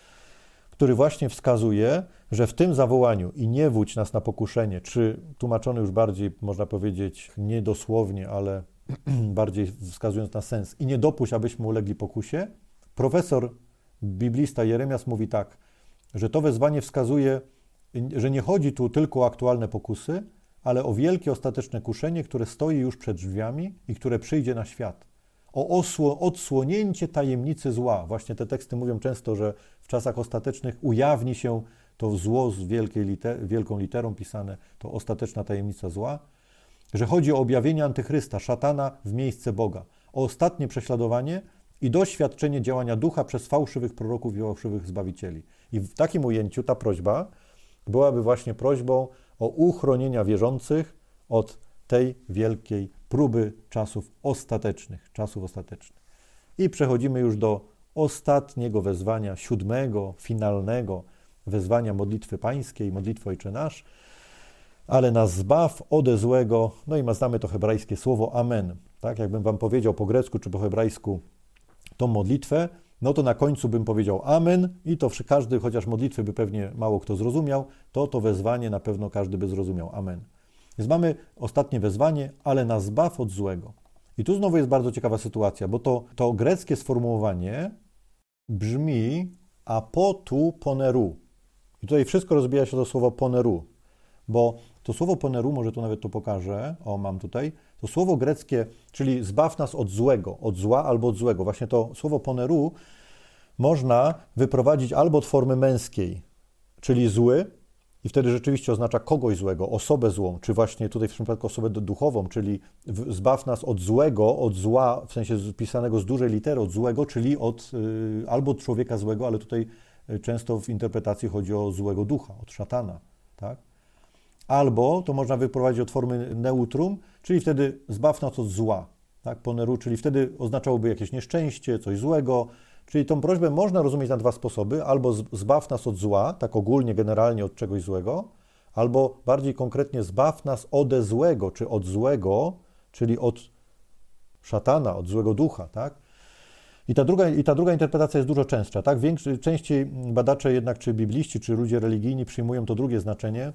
A: który właśnie wskazuje, że w tym zawołaniu i nie wódź nas na pokuszenie, czy tłumaczony już bardziej, można powiedzieć, nie dosłownie, ale bardziej wskazując na sens, i nie dopuść, abyśmy ulegli pokusie, profesor biblista Jeremias mówi tak, że to wezwanie wskazuje, że nie chodzi tu tylko o aktualne pokusy, ale o wielkie ostateczne kuszenie, które stoi już przed drzwiami i które przyjdzie na świat. O osło, odsłonięcie tajemnicy zła. Właśnie te teksty mówią często, że w czasach ostatecznych ujawni się to zło z wielkiej liter, wielką literą pisane, to ostateczna tajemnica zła, że chodzi o objawienie antychrysta, szatana w miejsce Boga, o ostatnie prześladowanie i doświadczenie działania ducha przez fałszywych proroków i fałszywych zbawicieli. I w takim ujęciu ta prośba byłaby właśnie prośbą o uchronienia wierzących od tej wielkiej próby czasów ostatecznych, czasów ostatecznych. I przechodzimy już do ostatniego wezwania, siódmego, finalnego wezwania modlitwy pańskiej, modlitwy Ojcze Nasz, ale nas zbaw ode złego, no i znamy to hebrajskie słowo amen. Tak, jakbym wam powiedział po grecku czy po hebrajsku tą modlitwę, no to na końcu bym powiedział amen i to każdy, chociaż modlitwy by pewnie mało kto zrozumiał, to to wezwanie na pewno każdy by zrozumiał. Amen. Więc mamy ostatnie wezwanie, ale nas zbaw od złego. I tu znowu jest bardzo ciekawa sytuacja, bo to, to greckie sformułowanie brzmi apotu poneru. I tutaj wszystko rozbija się do słowa poneru, bo to słowo poneru, może tu nawet to pokażę, o mam tutaj, to słowo greckie, czyli zbaw nas od złego, od zła albo od złego. Właśnie to słowo poneru można wyprowadzić albo od formy męskiej, czyli zły, i wtedy rzeczywiście oznacza kogoś złego, osobę złą, czy właśnie tutaj w tym przypadku osobę duchową, czyli zbaw nas od złego, od zła, w sensie pisanego z dużej litery, od złego, czyli od, y, albo od człowieka złego, ale tutaj często w interpretacji chodzi o złego ducha, od szatana, tak? Albo to można wyprowadzić od formy neutrum, czyli wtedy zbaw nas od zła, tak? Poneru, czyli wtedy oznaczałoby jakieś nieszczęście, coś złego. Czyli tą prośbę można rozumieć na dwa sposoby, albo zbaw nas od zła, tak ogólnie, generalnie od czegoś złego, albo bardziej konkretnie zbaw nas ode złego, czy od złego, czyli od szatana, od złego ducha, tak? I ta druga, i ta druga interpretacja jest dużo częstsza, tak? Większy, częściej badacze jednak, czy bibliści, czy ludzie religijni przyjmują to drugie znaczenie,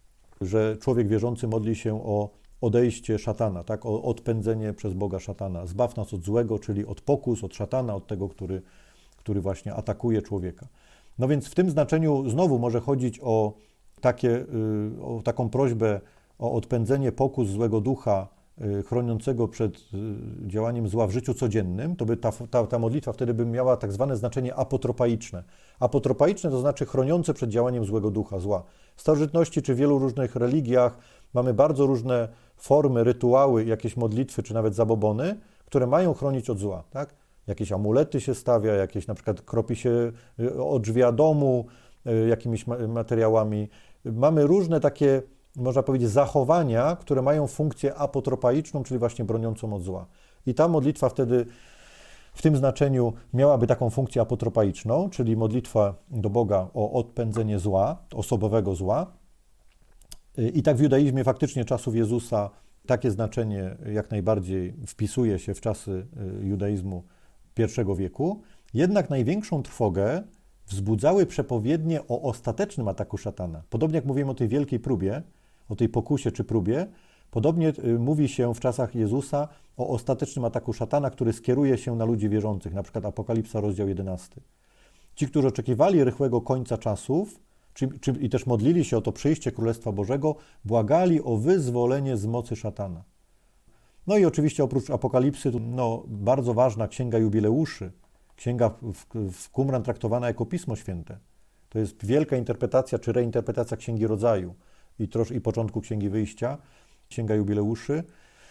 A: że człowiek wierzący modli się o odejście szatana, tak? O odpędzenie przez Boga szatana. Zbaw nas od złego, czyli od pokus, od szatana, od tego, który, który właśnie atakuje człowieka. No więc w tym znaczeniu znowu może chodzić o, takie, o taką prośbę o odpędzenie pokus złego ducha chroniącego przed działaniem zła w życiu codziennym. To by ta, ta, ta modlitwa wtedy by miała tak zwane znaczenie apotropaiczne. Apotropaiczne to znaczy chroniące przed działaniem złego ducha, zła. W starożytności czy w wielu różnych religiach mamy bardzo różne formy, rytuały, jakieś modlitwy, czy nawet zabobony, które mają chronić od zła, tak? Jakieś amulety się stawia, jakieś na przykład kropi się odżwia domu jakimiś materiałami. Mamy różne takie, można powiedzieć, zachowania, które mają funkcję apotropaiczną, czyli właśnie broniącą od zła. I ta modlitwa wtedy w tym znaczeniu miałaby taką funkcję apotropaiczną, czyli modlitwa do Boga o odpędzenie zła, osobowego zła. I tak w judaizmie faktycznie czasów Jezusa takie znaczenie jak najbardziej wpisuje się w czasy judaizmu pierwszego wieku. Jednak największą trwogę wzbudzały przepowiednie o ostatecznym ataku szatana. Podobnie jak mówiłem o tej wielkiej próbie, o tej pokusie czy próbie, podobnie mówi się w czasach Jezusa o ostatecznym ataku szatana, który skieruje się na ludzi wierzących, na przykład Apokalipsa, rozdział jedenasty. Ci, którzy oczekiwali rychłego końca czasów czy, czy, i też modlili się o to przyjście Królestwa Bożego, błagali o wyzwolenie z mocy szatana. No i oczywiście oprócz Apokalipsy, no, bardzo ważna Księga Jubileuszy, księga w, w Qumran traktowana jako Pismo Święte. To jest wielka interpretacja czy reinterpretacja Księgi Rodzaju i, trosz, i początku Księgi Wyjścia, Księga Jubileuszy.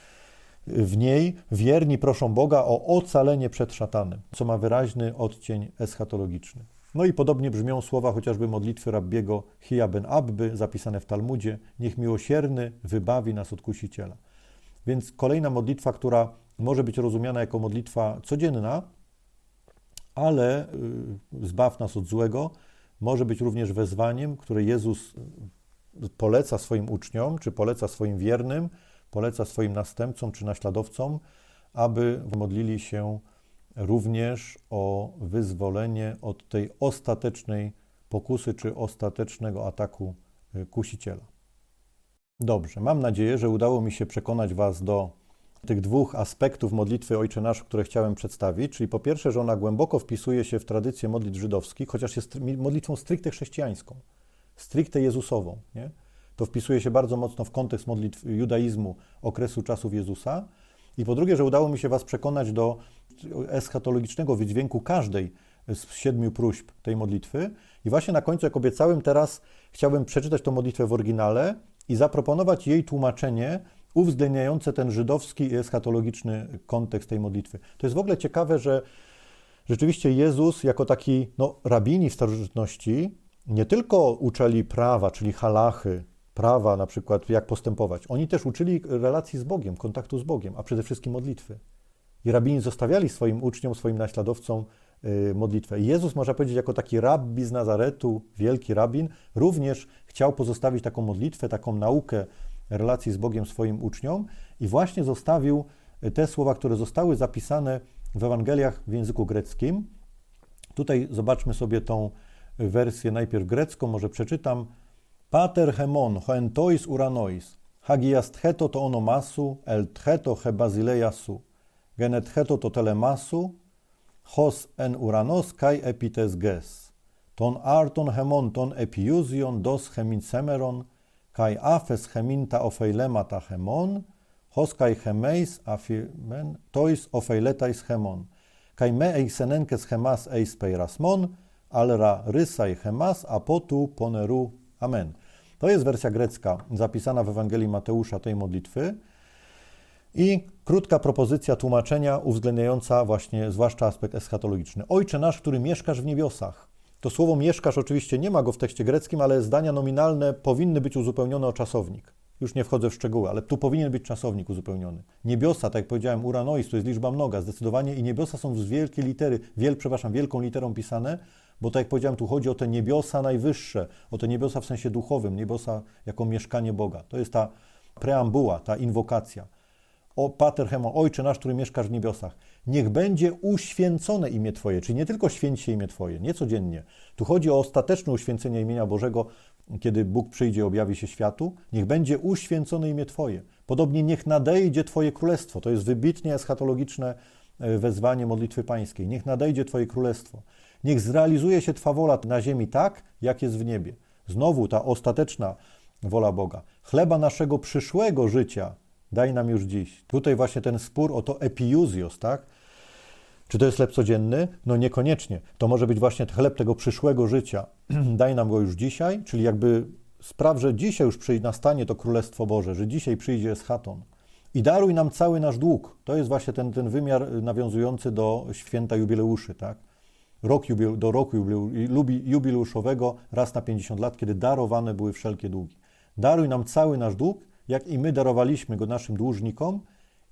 A: W niej wierni proszą Boga o ocalenie przed szatanem, co ma wyraźny odcień eschatologiczny. No i podobnie brzmią słowa chociażby modlitwy Rabbiego Hija ben Abby, zapisane w Talmudzie: niech miłosierny wybawi nas od kusiciela. Więc kolejna modlitwa, która może być rozumiana jako modlitwa codzienna, ale zbaw nas od złego, może być również wezwaniem, które Jezus poleca swoim uczniom, czy poleca swoim wiernym, poleca swoim następcom czy naśladowcom, aby modlili się również o wyzwolenie od tej ostatecznej pokusy czy ostatecznego ataku kusiciela. Dobrze, mam nadzieję, że udało mi się przekonać Was do tych dwóch aspektów modlitwy Ojcze Nasz, które chciałem przedstawić, czyli po pierwsze, że ona głęboko wpisuje się w tradycję modlitw żydowskich, chociaż jest modlitwą stricte chrześcijańską, stricte Jezusową, nie? To wpisuje się bardzo mocno w kontekst modlitw judaizmu okresu czasów Jezusa. I po drugie, że udało mi się Was przekonać do eschatologicznego wydźwięku każdej z siedmiu próśb tej modlitwy. I właśnie na końcu, jak obiecałem, teraz chciałbym przeczytać tę modlitwę w oryginale i zaproponować jej tłumaczenie uwzględniające ten żydowski i eschatologiczny kontekst tej modlitwy. To jest w ogóle ciekawe, że rzeczywiście Jezus jako taki no, rabini w starożytności nie tylko uczyli prawa, czyli halachy, prawa na przykład, jak postępować. Oni też uczyli relacji z Bogiem, kontaktu z Bogiem, a przede wszystkim modlitwy. I rabini zostawiali swoim uczniom, swoim naśladowcom y, modlitwę. I Jezus, można powiedzieć, jako taki rabbi z Nazaretu, wielki rabin, również chciał pozostawić taką modlitwę, taką naukę relacji z Bogiem swoim uczniom i właśnie zostawił te słowa, które zostały zapisane w Ewangeliach w języku greckim. Tutaj zobaczmy sobie tą wersję najpierw grecką, może przeczytam. Pater hemon, hoen tois uranois, hagias tcheto to onomasu, el tcheto he basileiasu, genet tcheto to telemasu, hos en uranos kai epites ges, ton arton hemon ton epiusion dos hemin semeron, kai afes heminta ofeilemata hemon, hos kai hemeis afimen tois ofeiletais hemon, kai me eisenenkes hemas eis peirasmon, alra rysai hemas apotu poneru. Amen. To jest wersja grecka zapisana w Ewangelii Mateusza tej modlitwy i krótka propozycja tłumaczenia uwzględniająca właśnie zwłaszcza aspekt eschatologiczny. Ojcze nasz, który mieszkasz w niebiosach. To słowo mieszkasz oczywiście nie ma go w tekście greckim, ale zdania nominalne powinny być uzupełnione o czasownik. Już nie wchodzę w szczegóły, ale tu powinien być czasownik uzupełniony. Niebiosa, tak jak powiedziałem, uranois, to jest liczba mnoga, zdecydowanie, i niebiosa są z wielkiej litery, wiel, przepraszam, wielką literą pisane, bo tak jak powiedziałem, tu chodzi o te niebiosa najwyższe, o te niebiosa w sensie duchowym, niebiosa jako mieszkanie Boga. To jest ta preambuła, ta inwokacja. O Pater Hemon, Ojcze nasz, który mieszkasz w niebiosach, niech będzie uświęcone imię Twoje, czyli nie tylko święć się imię Twoje, nie codziennie. Tu chodzi o ostateczne uświęcenie imienia Bożego, kiedy Bóg przyjdzie i objawi się światu. Niech będzie uświęcone imię Twoje. Podobnie niech nadejdzie Twoje królestwo. To jest wybitnie eschatologiczne wezwanie modlitwy pańskiej. Niech nadejdzie Twoje królestwo. Niech zrealizuje się Twa wola na ziemi tak, jak jest w niebie. Znowu ta ostateczna wola Boga. Chleba naszego przyszłego życia daj nam już dziś. Tutaj właśnie ten spór o to epiuzios, tak? Czy to jest chleb codzienny? No niekoniecznie. To może być właśnie chleb tego przyszłego życia. Daj nam go już dzisiaj, czyli jakby spraw, że dzisiaj już przyjdzie, nastanie to Królestwo Boże, że dzisiaj przyjdzie eschaton. I daruj nam cały nasz dług. To jest właśnie ten, ten wymiar nawiązujący do święta jubileuszy, tak? Rok jubil, do roku jubileuszowego raz na pięćdziesiąt lat, kiedy darowane były wszelkie długi. Daruj nam cały nasz dług, jak i my darowaliśmy go naszym dłużnikom,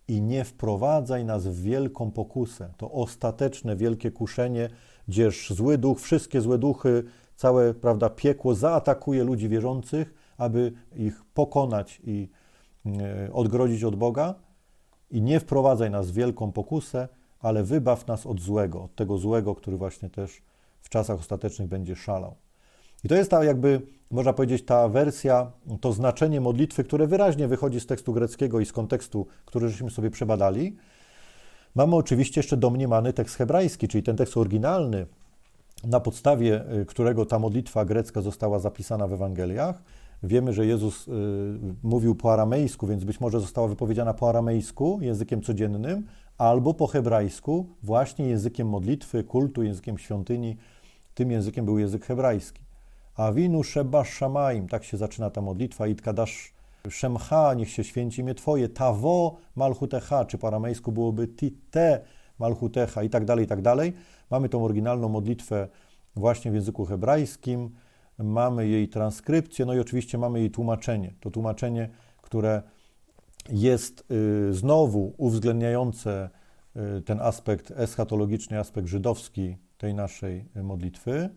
A: i nie wprowadzaj nas w wielką pokusę. To ostateczne wielkie kuszenie, gdzież zły duch, wszystkie złe duchy, całe, prawda, piekło zaatakuje ludzi wierzących, aby ich pokonać i odgrodzić od Boga. I nie wprowadzaj nas w wielką pokusę, ale wybaw nas od złego, od tego złego, który właśnie też w czasach ostatecznych będzie szalał. I to jest ta jakby, można powiedzieć, ta wersja, to znaczenie modlitwy, które wyraźnie wychodzi z tekstu greckiego i z kontekstu, który żeśmy sobie przebadali. Mamy oczywiście jeszcze domniemany tekst hebrajski, czyli ten tekst oryginalny, na podstawie którego ta modlitwa grecka została zapisana w Ewangeliach. Wiemy, że Jezus y, mówił po aramejsku, więc być może została wypowiedziana po aramejsku, językiem codziennym, albo po hebrajsku, właśnie językiem modlitwy, kultu, językiem świątyni. Tym językiem był język hebrajski. Avinu shebash shamaim, tak się zaczyna ta modlitwa, itkadash shemcha, niech się święci imię Twoje, tavo malchutecha, czy po aramejsku byłoby tite malchutecha i tak dalej, i tak dalej. Mamy tą oryginalną modlitwę właśnie w języku hebrajskim, mamy jej transkrypcję, no i oczywiście mamy jej tłumaczenie. To tłumaczenie, które jest y, znowu uwzględniające y, ten aspekt eschatologiczny, aspekt żydowski tej naszej modlitwy.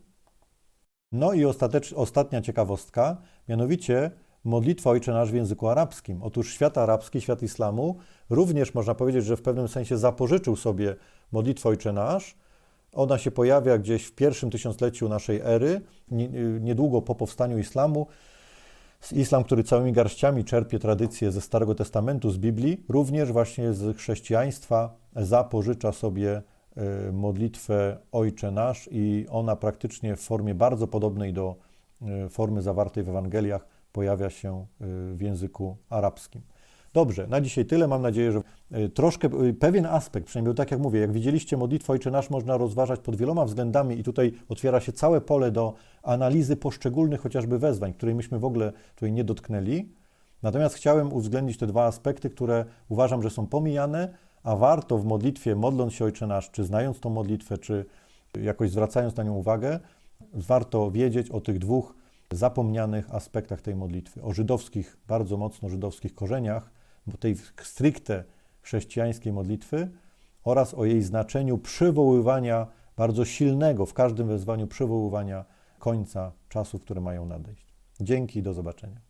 A: No i ostatecz, ostatnia ciekawostka, mianowicie modlitwa Ojcze Nasz w języku arabskim. Otóż świat arabski, świat islamu również można powiedzieć, że w pewnym sensie zapożyczył sobie modlitwę Ojcze Nasz. Ona się pojawia gdzieś w pierwszym tysiącleciu naszej ery, niedługo po powstaniu islamu. Islam, który całymi garściami czerpie tradycje ze Starego Testamentu, z Biblii, również właśnie z chrześcijaństwa zapożycza sobie modlitwę Ojcze Nasz i ona praktycznie w formie bardzo podobnej do formy zawartej w Ewangeliach pojawia się w języku arabskim. Dobrze, na dzisiaj tyle. Mam nadzieję, że troszkę, pewien aspekt, przynajmniej tak jak mówię, jak widzieliście, modlitwę Ojcze Nasz można rozważać pod wieloma względami i tutaj otwiera się całe pole do analizy poszczególnych chociażby wezwań, której myśmy w ogóle tutaj nie dotknęli. Natomiast chciałem uwzględnić te dwa aspekty, które uważam, że są pomijane, a warto w modlitwie, modląc się Ojcze Nasz, czy znając tą modlitwę, czy jakoś zwracając na nią uwagę, warto wiedzieć o tych dwóch zapomnianych aspektach tej modlitwy. O żydowskich, bardzo mocno żydowskich korzeniach, bo tej stricte chrześcijańskiej modlitwy oraz o jej znaczeniu przywoływania bardzo silnego w każdym wezwaniu przywoływania końca czasów, które mają nadejść. Dzięki i do zobaczenia.